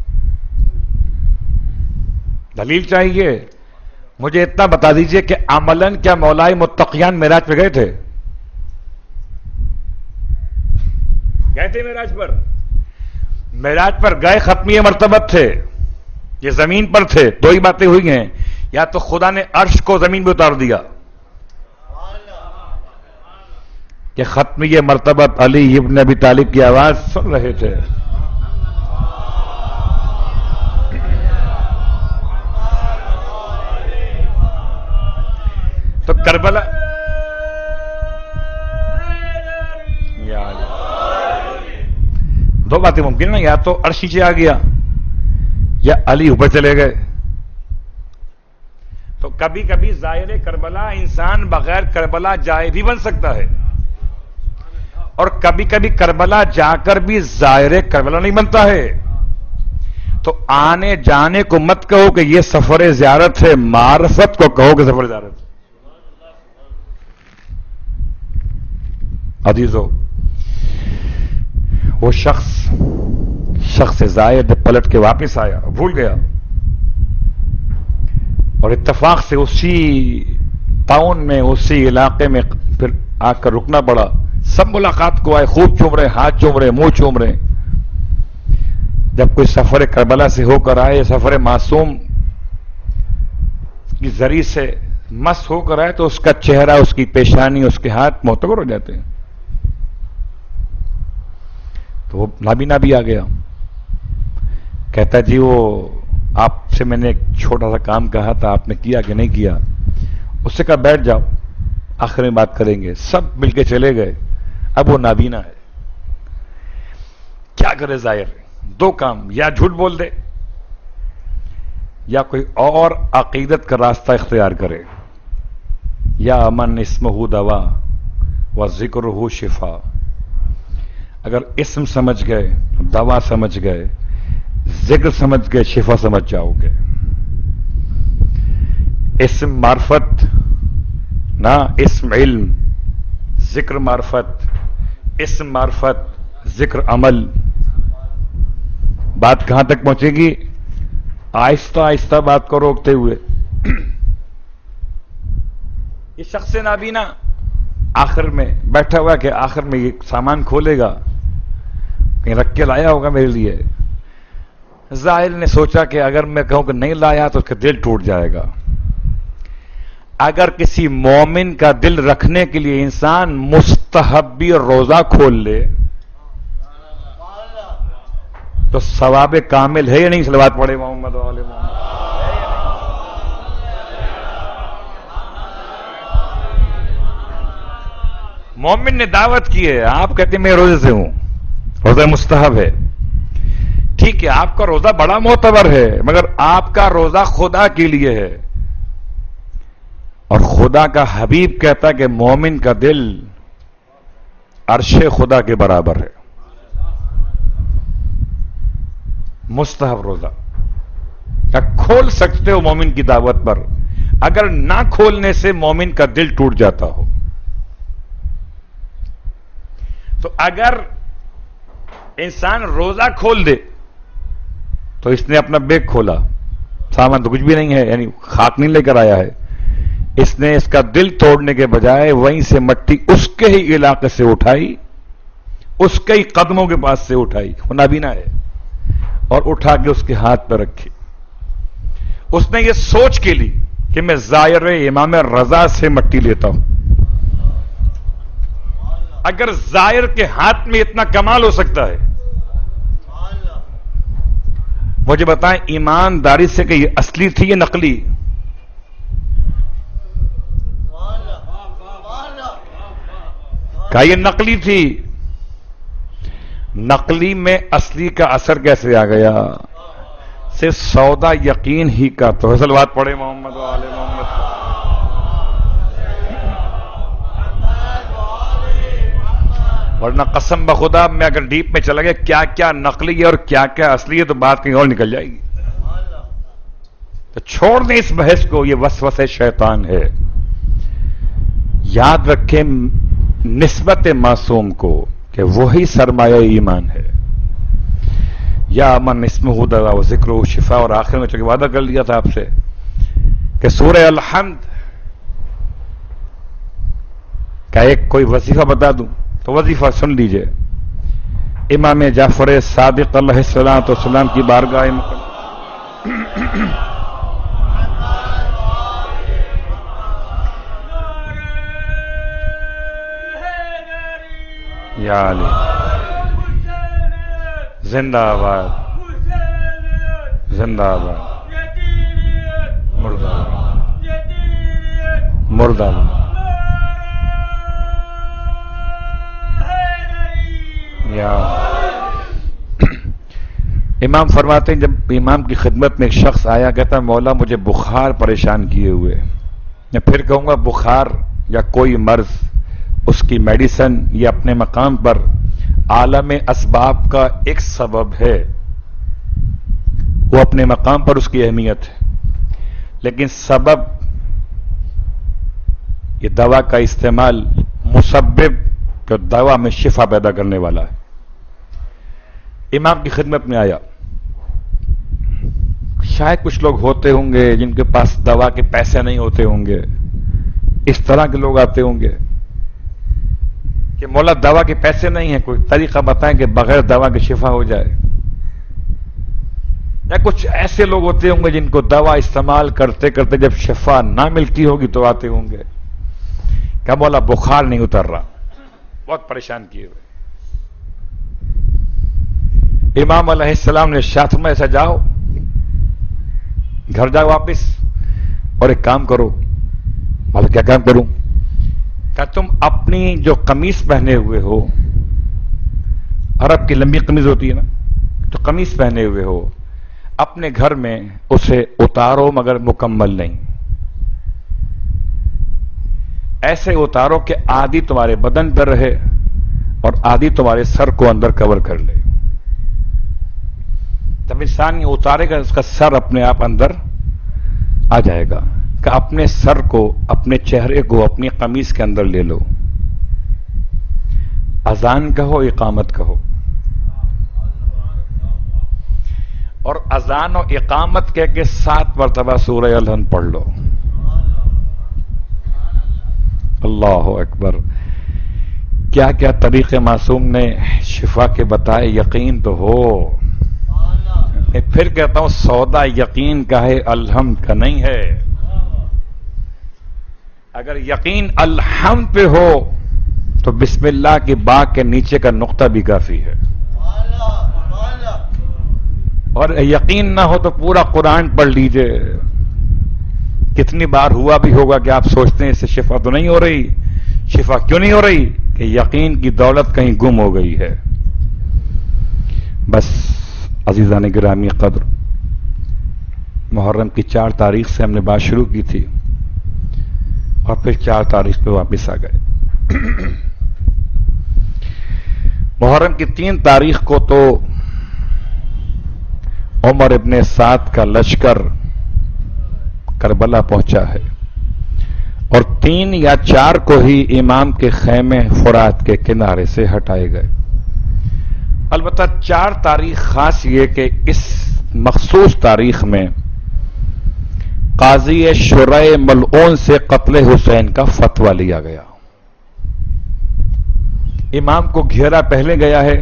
دلیل چاہیے. مجھے اتنا بتا دیجئے کہ عملاً کیا مولائے متقیان معراج پہ گئے تھے؟ گئے تھے معراج پر؟ معراج پر گئے ختمی مرتبت تھے، یہ زمین پر تھے. دو ہی باتیں ہوئی ہیں، یا تو خدا نے عرش کو زمین پہ اتار دیا کہ ختمی مرتبت علی ابن ابی طالب کی آواز سن رہے تھے، تو کربلا دو باتیں ممکن ہیں، یا تو عرش نیچے آ گیا یا علی اوپر چلے گئے. تو کبھی کبھی زائر کربلا انسان بغیر کربلا جائے بھی بن سکتا ہے، اور کبھی کبھی کربلا جا کر بھی زائر کربلا نہیں بنتا ہے. تو آنے جانے کو مت کہو کہ یہ سفر زیارت ہے، معرفت کو کہو کہ سفر زیارت ہے. عزیزو، وہ شخص شخص زائر جب پلٹ کے واپس آیا، بھول گیا، اور اتفاق سے اسی ٹاؤن میں اسی علاقے میں پھر آ کر رکنا پڑا. سب ملاقات کو آئے، خوب چوم رہے، ہاتھ چوم رہے، منہ چوم رہے. جب کوئی سفر کربلا سے ہو کر آئے، سفر معصوم کی ذریعے سے مست ہو کر آئے، تو اس کا چہرہ، اس کی پیشانی، اس کے ہاتھ معتبر ہو جاتے ہیں. تو وہ نابینا بھی آ گیا، کہتا جی وہ آپ سے میں نے ایک چھوٹا سا کام کہا تھا، آپ نے کیا کہ نہیں کیا؟ اس سے کہا بیٹھ جاؤ، آخر میں بات کریں گے. سب مل کے چلے گئے. اب وہ نابینا ہے، کیا کرے زائر؟ دو کام، یا جھوٹ بول دے یا کوئی اور عقیدت کا راستہ اختیار کرے. یا امن اسمہ دوا و ذکرہ شفا. اگر اسم سمجھ گئے، دوا سمجھ گئے، ذکر سمجھ گئے، شفا سمجھ جاؤ گے. اسم معرفت نہ، اسم علم، ذکر معرفت، اسم معرفت، ذکر عمل. بات کہاں تک پہنچے گی؟ آہستہ آہستہ بات کو روکتے ہوئے. یہ شخص نابینا آخر میں بیٹھا ہوا کہ آخر میں یہ سامان کھولے گا، کہیں رکھ کے لایا ہوگا میرے لیے. زائر نے سوچا کہ اگر میں کہوں کہ نہیں لایا تو اس کا دل ٹوٹ جائے گا. اگر کسی مومن کا دل رکھنے کے لیے انسان مستحبی روزہ کھول لے تو ثواب کامل ہے یا نہیں؟ صلوات پڑھے محمد و آل محمد. مومن نے دعوت کی ہے، آپ کہتے ہیں میں روزے سے ہوں، روزہ مستحب ہے. ٹھیک ہے، آپ کا روزہ بڑا معتبر ہے، مگر آپ کا روزہ خدا کے لیے ہے، اور خدا کا حبیب کہتا کہ مومن کا دل عرش خدا کے برابر ہے. مستحب روزہ کیا کھول سکتے ہو مومن کی دعوت پر؟ اگر نہ کھولنے سے مومن کا دل ٹوٹ جاتا ہو تو اگر انسان روزہ کھول دے تو اس نے اپنا بیگ کھولا، سامان تو کچھ بھی نہیں ہے، یعنی خاک نہیں لے کر آیا ہے. اس نے اس کا دل توڑنے کے بجائے وہیں سے مٹی اس کے ہی علاقے سے اٹھائی، اس کے ہی قدموں کے پاس سے اٹھائی، وہ نابینا ہے، اور اٹھا کے اس کے ہاتھ پہ رکھی. اس نے یہ سوچ کے لی کہ میں زائر امام رضا سے مٹی لیتا ہوں. اگر زائر کے ہاتھ میں اتنا کمال ہو سکتا ہے، مجھے بتائیں ایمانداری سے کہ یہ اصلی تھی یا نقلی؟ کہا یہ نقلی تھی. نقلی میں اصلی کا اثر کیسے آ گیا؟ صرف سودا یقین ہی کا. تو صلوات پڑھے محمد و آل محمد. ورنہ قسم بخدا میں اگر ڈیپ میں چلا گیا کیا کیا نقلی ہے اور کیا کیا اصلی ہے تو بات کہیں اور نکل جائے گی. تو چھوڑ دیں اس بحث کو، یہ وسوسہ شیطان ہے. یاد رکھیں نسبت معصوم کو کہ وہی سرمایہ ایمان ہے. یا من اسمہ دوا و ذکر و شفا. اور آخر میں چونکہ وعدہ کر لیا تھا آپ سے کہ سورہ الحمد کا ایک کوئی وظیفہ بتا دوں تو وظیفہ سن لیجئے. امام جعفر صادق علیہ السلام تو سلام کی بارگاہ یا علی زندہ آباد، زندہ آباد، مردہ آباد، مردہ آباد. یا امام فرماتے ہیں جب امام کی خدمت میں ایک شخص آیا، کہتا مولا مجھے بخار پریشان کیے ہوئے. میں پھر کہوں گا بخار یا کوئی مرض اس کی میڈیسن یہ اپنے مقام پر عالم اسباب کا ایک سبب ہے، وہ اپنے مقام پر اس کی اہمیت ہے، لیکن سبب یہ دوا کا استعمال مسبب جو دوا میں شفا پیدا کرنے والا ہے. امام کی خدمت میں آیا. شاید کچھ لوگ ہوتے ہوں گے جن کے پاس دوا کے پیسے نہیں ہوتے ہوں گے، اس طرح کے لوگ آتے ہوں گے کہ مولا دوا کے پیسے نہیں ہیں، کوئی طریقہ بتائیں کہ بغیر دوا کے شفا ہو جائے. یا کچھ ایسے لوگ ہوتے ہوں گے جن کو دوا استعمال کرتے کرتے جب شفا نہ ملتی ہوگی تو آتے ہوں گے کہ مولا بخار نہیں اتر رہا، بہت پریشان کیے ہوئے. امام علیہ السلام نے شاہ میں ایسا جاؤ گھر جاؤ واپس اور ایک کام کرو. مولا کیا کام کروں؟ کہ تم اپنی جو قمیص پہنے ہوئے ہو، عرب کی لمبی قمیض ہوتی ہے نا، تو قمیص پہنے ہوئے ہو اپنے گھر میں اسے اتارو مگر مکمل نہیں. ایسے اتارو کہ آدھی تمہارے بدن پر رہے اور آدھی تمہارے سر کو اندر کور کر لے. جب انسان یہ اتارے گا اس کا سر اپنے آپ اندر آ جائے گا. کہ اپنے سر کو، اپنے چہرے کو اپنی قمیص کے اندر لے لو، اذان کہو اقامت کہو، اور اذان و اقامت کہہ کے سات مرتبہ سورہ الحمد پڑھ لو۔ اللہ اکبر، کیا کیا طریقے معصوم نے شفا کے بتائے، یقین تو ہو۔ میں پھر کہتا ہوں سودا یقین کا ہے، الحمد کا نہیں ہے۔ اگر یقین الحمد پہ ہو تو بسم اللہ کی باغ کے نیچے کا نقطہ بھی کافی ہے، اور یقین نہ ہو تو پورا قرآن پڑھ لیجئے۔ کتنی بار ہوا بھی ہوگا کہ آپ سوچتے ہیں اس سے شفا تو نہیں ہو رہی، شفا کیوں نہیں ہو رہی؟ کہ یقین کی دولت کہیں گم ہو گئی ہے۔ بس عزیزان گرامی قدر، محرم کی چار تاریخ سے ہم نے بات شروع کی تھی اور پھر چار تاریخ پہ واپس آ گئے۔ محرم کی تین تاریخ کو تو عمر ابن سعد کا لشکر کربلا پہنچا ہے، اور تین یا چار کو ہی امام کے خیمے فرات کے کنارے سے ہٹائے گئے۔ البتہ چار تاریخ خاص یہ کہ اس مخصوص تاریخ میں قاضی شرع ملعون سے قتل حسین کا فتویٰ لیا گیا۔ امام کو گھیرا پہلے گیا ہے،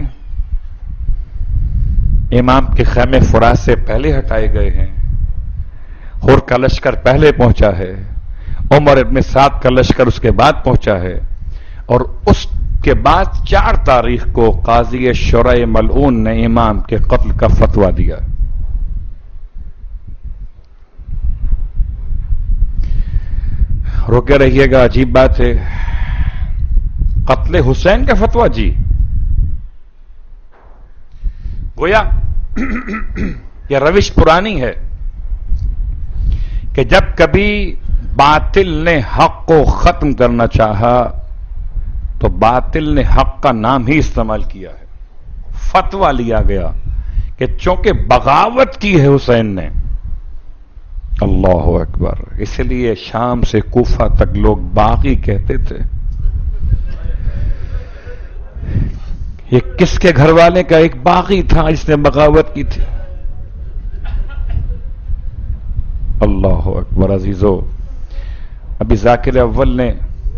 امام کے خیمے فرات سے پہلے ہٹائے گئے ہیں، ہور کا لشکر پہلے پہنچا ہے، عمر ابن سعد کا لشکر اس کے بعد پہنچا ہے، اور اس کے بعد چار تاریخ کو قاضی شرع ملعون نے امام کے قتل کا فتویٰ دیا۔ روکے رہیے گا، عجیب بات ہے، قتل حسین کا فتویٰ جی، گویا یہ روش پرانی ہے کہ جب کبھی باطل نے حق کو ختم کرنا چاہا تو باطل نے حق کا نام ہی استعمال کیا ہے، فتویٰ لیا گیا کہ چونکہ بغاوت کی ہے حسین نے۔ اللہ اکبر، اس لیے شام سے کوفہ تک لوگ باغی کہتے تھے۔ یہ کس کے گھر والے کا ایک باغی تھا جس نے بغاوت کی تھی۔ اللہ اکبر عزیزو، ابھی ذاکر اول نے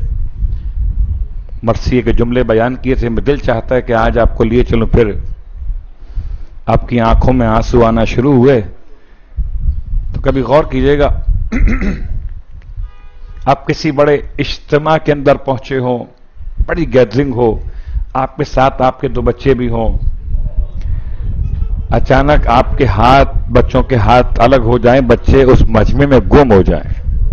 مرثیے کے جملے بیان کیے تھے، میں دل چاہتا ہے کہ آج آپ کو لیے چلوں، پھر آپ کی آنکھوں میں آنسو آنا شروع ہوئے تو کبھی غور کیجئے گا۔ آپ کسی بڑے اجتماع کے اندر پہنچے ہوں، بڑی گیدرنگ ہو، آپ کے ساتھ آپ کے دو بچے بھی ہوں، اچانک آپ کے ہاتھ، بچوں کے ہاتھ الگ ہو جائیں، بچے اس مجمع میں گم ہو جائیں،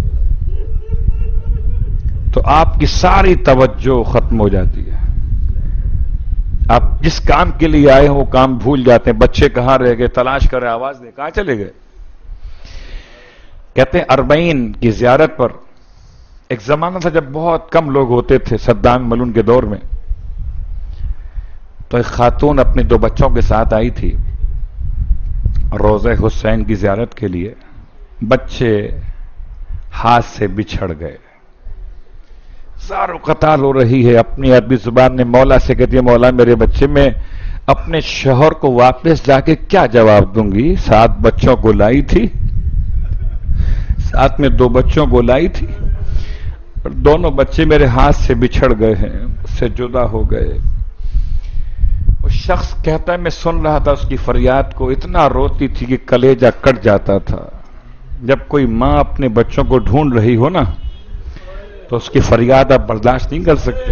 تو آپ کی ساری توجہ ختم ہو جاتی ہے۔ آپ جس کام کے لیے آئے ہیں وہ کام بھول جاتے ہیں، بچے کہاں رہ گئے، تلاش کرے، آواز دے، کہاں چلے گئے۔ کہتے ہیں اربعین کی زیارت پر، ایک زمانہ تھا جب بہت کم لوگ ہوتے تھے صدام ملعون کے دور میں، تو ایک خاتون اپنے دو بچوں کے ساتھ آئی تھی روضہ حسین کی زیارت کے لیے۔ بچے ہاتھ سے بچھڑ گئے، زار و قطار ہو رہی ہے، اپنی عربی زبان میں مولا سے کہتی ہے، مولا میرے بچے، میں اپنے شوہر کو واپس جا کے کیا جواب دوں گی؟ سات بچوں کو لائی تھی، ساتھ میں دو بچوں کو لائی تھی، اور دونوں بچے میرے ہاتھ سے بچھڑ گئے ہیں، اس سے جدا ہو گئے۔ وہ شخص کہتا ہے میں سن رہا تھا اس کی فریاد کو، اتنا روتی تھی کہ کلیجہ کٹ جاتا تھا۔ جب کوئی ماں اپنے بچوں کو ڈھونڈ رہی ہو نا تو اس کی فریاد آپ برداشت نہیں کر سکتے۔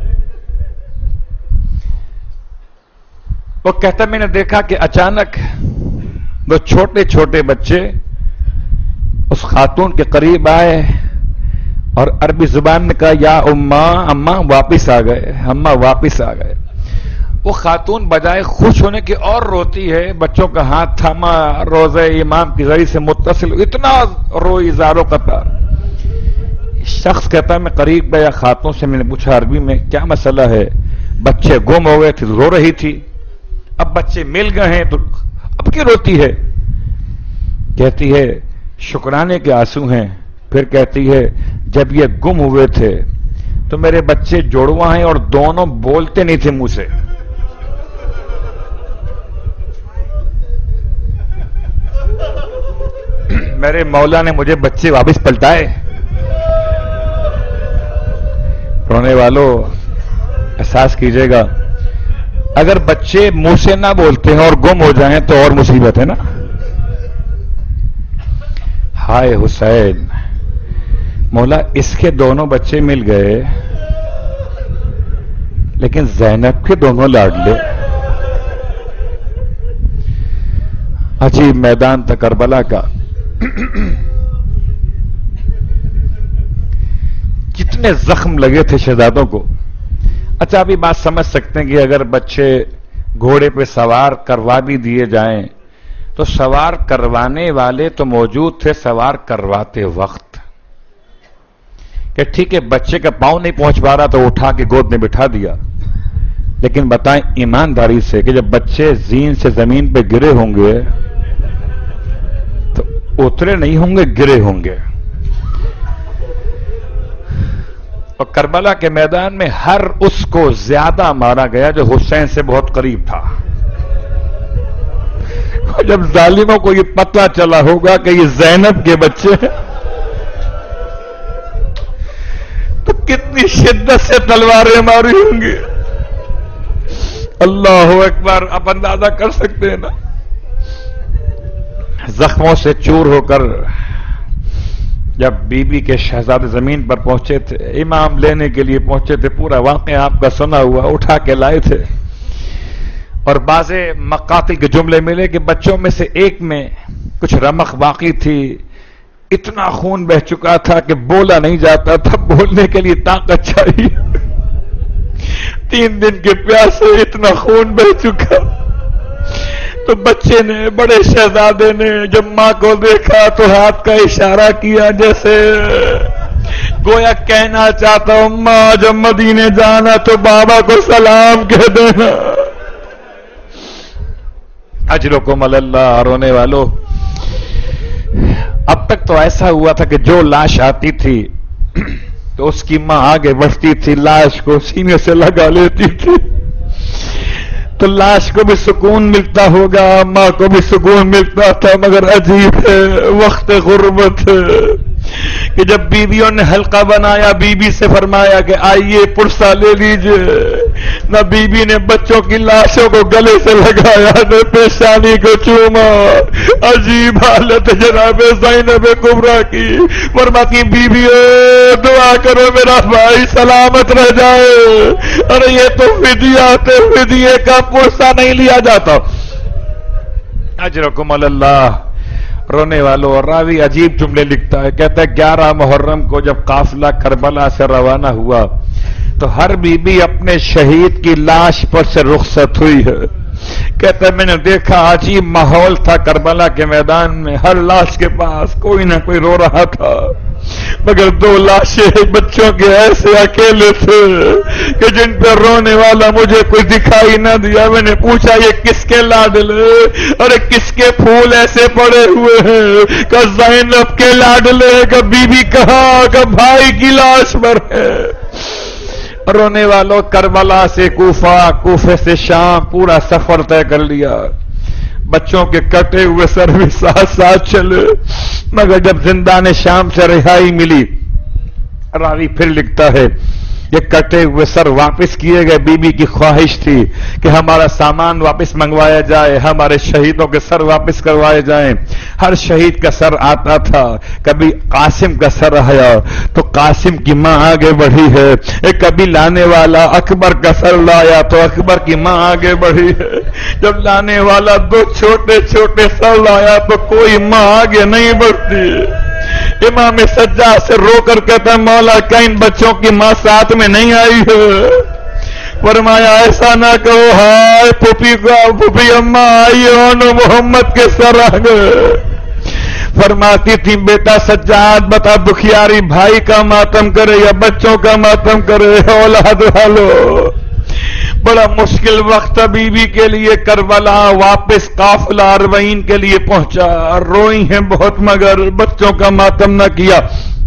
وہ کہتا میں نے دیکھا کہ اچانک دو چھوٹے چھوٹے بچے اس خاتون کے قریب آئے اور عربی زبان میں کہا یا اماں، اماں واپس آ گئے، اماں واپس آ گئے۔ وہ خاتون بجائے خوش ہونے کی اور روتی ہے، بچوں کا ہاتھ تھاما، روزہ امام کی غری سے متصل، اتنا روئی زار و قطار۔ شخص کہتا ہے میں قریب گیا خاتون سے، میں نے پوچھا عربی میں کیا مسئلہ ہے؟ بچے گم ہو گئے تھے، رو رہی تھی، اب بچے مل گئے ہیں تو اب کیوں روتی ہے؟ کہتی ہے شکرانے کے آنسو ہیں پھر کہتی ہے جب یہ گم ہوئے تھے تو میرے بچے جوڑواں ہیں اور دونوں بولتے نہیں تھے منہ سے. میرے مولا نے مجھے بچے واپس پلٹائے. رونے والوں احساس کیجئے گا، اگر بچے منہ سے نہ بولتے ہیں اور گم ہو جائیں تو اور مصیبت ہے نا. ہائے حسین، مولا اس کے دونوں بچے مل گئے لیکن زینب کے دونوں لاڈلے. عجیب میدان تھا کربلا کا. کتنے زخم لگے تھے شہزادوں کو. اچھا ابھی بات سمجھ سکتے ہیں کہ اگر بچے گھوڑے پہ سوار کروا بھی دیے جائیں تو سوار کروانے والے تو موجود تھے سوار کرواتے وقت، کہ ٹھیک ہے بچے کا پاؤں نہیں پہنچ پا رہا تو اٹھا کے گود میں بٹھا دیا، لیکن بتائیں ایمانداری سے کہ جب بچے زین سے زمین پہ گرے ہوں گے تو اترے نہیں ہوں گے، گرے ہوں گے. اور کربلا کے میدان میں ہر اس کو زیادہ مارا گیا جو حسین سے بہت قریب تھا. جب ظالموں کو یہ پتہ چلا ہوگا کہ یہ زینب کے بچے ہیں تو کتنی شدت سے تلواریں ماری ہوں گی. اللہ اکبر. آپ اندازہ کر سکتے ہیں نا. زخموں سے چور ہو کر جب بی بی کے شہزادے زمین پر پہنچے تھے، امام لینے کے لیے پہنچے تھے، پورا واقعہ آپ کا سنا ہوا، اٹھا کے لائے تھے. اور بعض مقاتل کے جملے ملے کہ بچوں میں سے ایک میں کچھ رمق باقی تھی، اتنا خون بہ چکا تھا کہ بولا نہیں جاتا تھا، بولنے کے لیے طاقت چاہیے. تین دن کے پیاسے اتنا خون بہ چکا. تو بچے نے، بڑے شہزادے نے جب ماں کو دیکھا تو ہاتھ کا اشارہ کیا جیسے گویا کہنا چاہتا ہوں ماں جب مدینے جانا تو بابا کو سلام کہہ دینا. اجرکم اللہ. رونے والو، اب تک تو ایسا ہوا تھا کہ جو لاش آتی تھی تو اس کی ماں آگے بڑھتی تھی، لاش کو سینے سے لگا لیتی تھی تو لاش کو بھی سکون ملتا ہوگا، ماں کو بھی سکون ملتا تھا. مگر عجیب ہے وقت غربت کہ جب بیویوں نے حلقہ بنایا، بی بی سے فرمایا کہ آئیے پرسہ لے لیجئے، نہ بی بی نے بچوں کی لاشوں کو گلے سے لگایا نہ پیشانی کو چوما. عجیب حالت جناب زینب کبریٰ کی. فرماتی بیویوں دعا کرو میرا بھائی سلامت رہ جائے. ارے یہ تو فدیہ تھے، فدیے کا پرسہ نہیں لیا جاتا. اجرکم اللہ. رونے والوں، راوی عجیب جملے لکھتا ہے، کہتا ہے گیارہ محرم کو جب قافلہ کربلا سے روانہ ہوا تو ہر بی بی اپنے شہید کی لاش پر سے رخصت ہوئی ہے. کہتا ہے میں نے دیکھا عجیب ماحول تھا کربلا کے میدان میں، ہر لاش کے پاس کوئی نہ کوئی رو رہا تھا، مگر دو لاشیں بچوں کے ایسے اکیلے تھے کہ جن پہ رونے والا مجھے کوئی دکھائی نہ دیا. میں نے پوچھا یہ کس کے لاڈلے، ارے کس کے پھول ایسے پڑے ہوئے ہیں؟ کہ زینب کے لاڈلے، کہ بی بی کہاں، کہ بھائی کی لاش پر ہے. رونے والوں، کربلا سے کوفہ، کوفے سے شام، پورا سفر طے کر لیا. بچوں کے کٹے ہوئے سر بھی ساتھ ساتھ چلے، مگر جب زندان شام سے رہائی ملی، راوی پھر لکھتا ہے یہ کٹے ہوئے سر واپس کیے گئے. بی بی کی خواہش تھی کہ ہمارا سامان واپس منگوایا جائے، ہمارے شہیدوں کے سر واپس کروائے جائیں. ہر شہید کا سر آتا تھا. کبھی قاسم کا سر آیا تو قاسم کی ماں آگے بڑھی ہے، ایک کبھی لانے والا اکبر کا سر لایا تو اکبر کی ماں آگے بڑھی ہے. جب لانے والا دو چھوٹے چھوٹے سر لایا تو کوئی ماں آگے نہیں بڑھتی. امام سجاد سے رو کر کہتا ہے مولا کیا ان بچوں کی ماں ساتھ میں نہیں آئی ہے؟ فرمایا ایسا نہ کہو، ہائے پھوپھی کا پھوپھی اماں آئی ہے، محمد کے سر آ گئے. فرماتی تھی بیٹا سجاد بتا دکھیاری بھائی کا ماتم کرے یا بچوں کا ماتم کرے؟ اولاد والو بڑا مشکل وقت بی بی کے لیے. کربلا واپس قافلہ اربعین کے لیے پہنچا، روئی ہیں بہت مگر بچوں کا ماتم نہ کیا.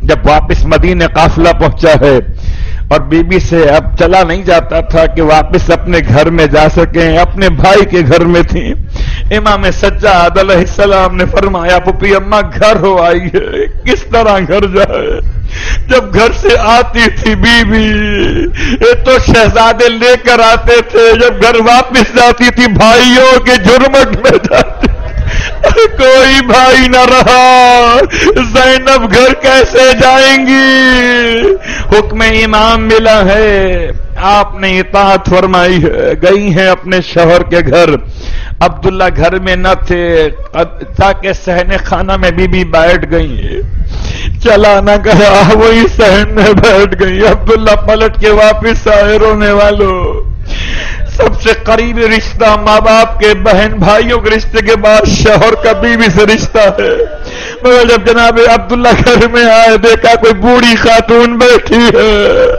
جب واپس مدینے قافلہ پہنچا ہے اور بی بی سے اب چلا نہیں جاتا تھا کہ واپس اپنے گھر میں جا سکیں، اپنے بھائی کے گھر میں تھی، امام سجاد علیہ السلام نے فرمایا پپی اماں گھر ہو آئی ہے، کس طرح گھر جائے؟ جب گھر سے آتی تھی بی بی یہ تو شہزادے لے کر آتے تھے، جب گھر واپس جاتی تھی بھائیوں کے جرمٹ میں جاتی، کوئی بھائی نہ رہا، زینب گھر کیسے جائیں گی؟ حکم امام ملا ہے، آپ نے اطاعت فرمائی ہے، گئی ہیں اپنے شوہر کے گھر۔ عبداللہ گھر میں نہ تھے، تاکہ صحن خانہ میں بی بی بیٹھ گئی، چلا نہ گیا، وہی صحن میں بیٹھ گئی۔ عبداللہ پلٹ کے واپس آئے، رونے والوں سب سے قریبی رشتہ ماں باپ کے، بہن بھائیوں کے رشتے کے بعد شوہر کا بیوی سے رشتہ ہے، مگر جب جناب عبداللہ گھر میں آئے دیکھا کوئی بوڑھی خاتون بیٹھی ہے،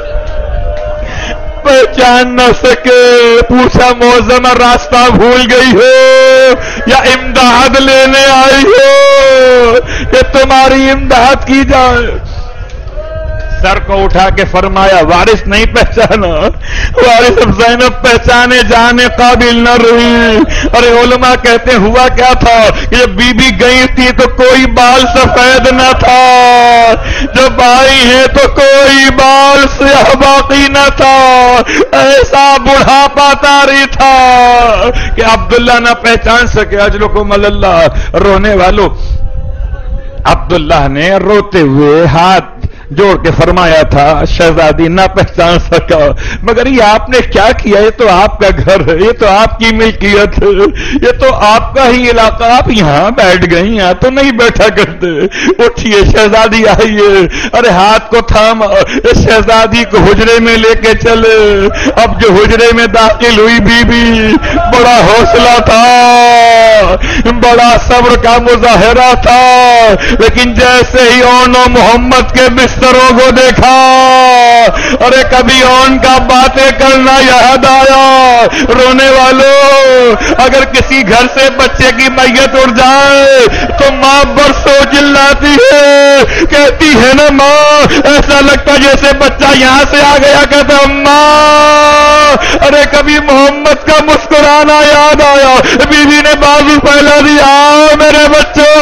پہچان نہ سکے، پوچھا معظمہ راستہ بھول گئی ہو یا امداد لینے آئی ہو کہ تمہاری امداد کی جائے؟ سر کو اٹھا کے فرمایا وارث نہیں پہچانا، وارث اب زینب پہچانے جانے قابل نہ رہی۔ اور علماء کہتے ہوا کیا تھا کہ جب بی بی گئی تھی تو کوئی بال سفید نہ تھا، جب آئی ہے تو کوئی بال سیاہ باقی نہ تھا، ایسا بڑھاپا طاری تھا کہ عبداللہ نہ پہچان سکے۔ اجلکم اللہ، رونے والوں عبداللہ نے روتے ہوئے ہاتھ جوڑ کے فرمایا تھا شہزادی نہ پہچان سکا، مگر یہ آپ نے کیا کیا؟ یہ تو آپ کا گھر ہے، یہ تو آپ کی ملکیت ہے، یہ تو آپ کا ہی علاقہ، آپ یہاں بیٹھ گئی، یہاں تو نہیں بیٹھا کرتے، اٹھیے شہزادی آئیے، ارے ہاتھ کو تھام شہزادی کو حجرے میں لے کے چلے۔ اب جو حجرے میں داخل ہوئی بی بی، بڑا حوصلہ تھا، بڑا صبر کا مظاہرہ تھا، لیکن جیسے ہی اون و محمد کے بستروں کو دیکھا، ارے کبھی اون کا باتیں کرنا یاد آیا۔ رونے والوں اگر کسی گھر سے بچے کی میت اڑ جائے تو ماں برسوں چلاتی ہے، کہتی ہے نا ماں ایسا لگتا جیسے بچہ یہاں سے آ گیا، کہتا اماں، ارے کبھی محمد کا مسکرانا یاد آیا، بیوی نے بازو پھیلا دیا، میرے بچوں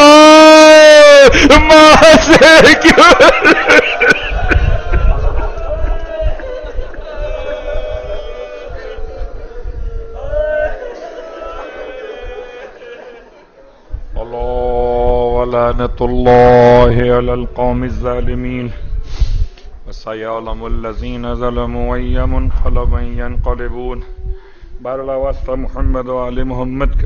ماں سے کیوں؟ لعنت اللہ علی القوم الظالمین وسیعلم الذین ظلموا ای منقلب ینقلبون۔ بارہ واسطہ محمد و آل محمد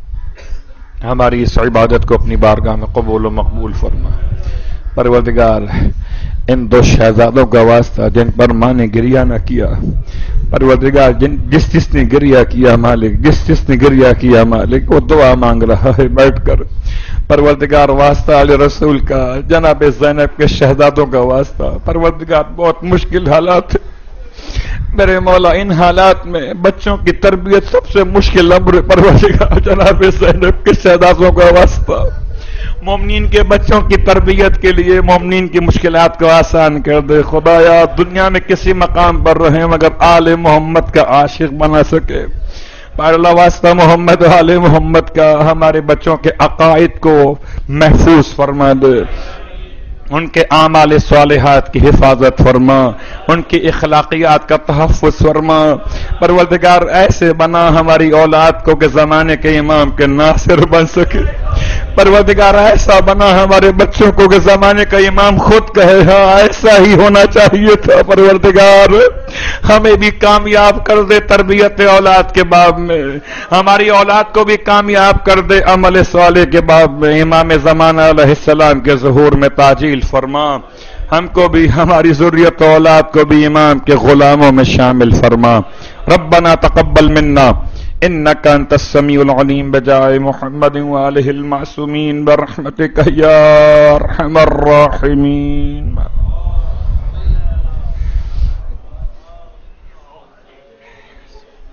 کا ہماری اس عبادت کو اپنی بارگاہ میں قبول و مقبول فرما۔ پروردگار ان دو شہزادوں کا واسطہ جن پر ماں نے گریہ نہ کیا، پروردگار جن جس جس نے گریہ کیا مالک، جس جس نے گریہ کیا مالک، وہ دعا مانگ رہا ہے بیٹھ کر، پروردگار واسطہ علی رسول کا، جناب زینب کے شہزادوں کا واسطہ، پروردگار بہت مشکل حالات ہے میرے مولا، ان حالات میں بچوں کی تربیت سب سے مشکل امر، پروردگار جناب زینب کے شہزادوں کا واسطہ مومنین کے بچوں کی تربیت کے لیے مومنین کی مشکلات کو آسان کر دے خدایا، دنیا میں کسی مقام پر رہیں مگر آل محمد کا عاشق بنا سکے۔ پہلا واسطہ محمد و آل محمد کا، ہمارے بچوں کے عقائد کو محفوظ فرما دے، ان کے اعمال صالحات کی حفاظت فرما، ان کی اخلاقیات کا تحفظ فرما۔ پروردگار ایسے بنا ہماری اولاد کو کہ زمانے کے امام کے ناصر بن سکے، پروردگار ایسا بنا ہمارے بچوں کو کہ زمانے کا امام خود کہے ہاں ایسا ہی ہونا چاہیے تھا۔ پروردگار ہمیں بھی کامیاب کر دے تربیت اولاد کے باب میں، ہماری اولاد کو بھی کامیاب کر دے عمل صالح کے باب میں، امام زمانہ علیہ السلام کے ظہور میں تاجیل فرما، ہم کو بھی ہماری ذریت اولاد کو بھی امام کے غلاموں میں شامل فرما۔ ربنا تقبل منا انك انت السميع العليم بجاه محمد وآله المعصومين برحمتك يا ارحم الراحمين۔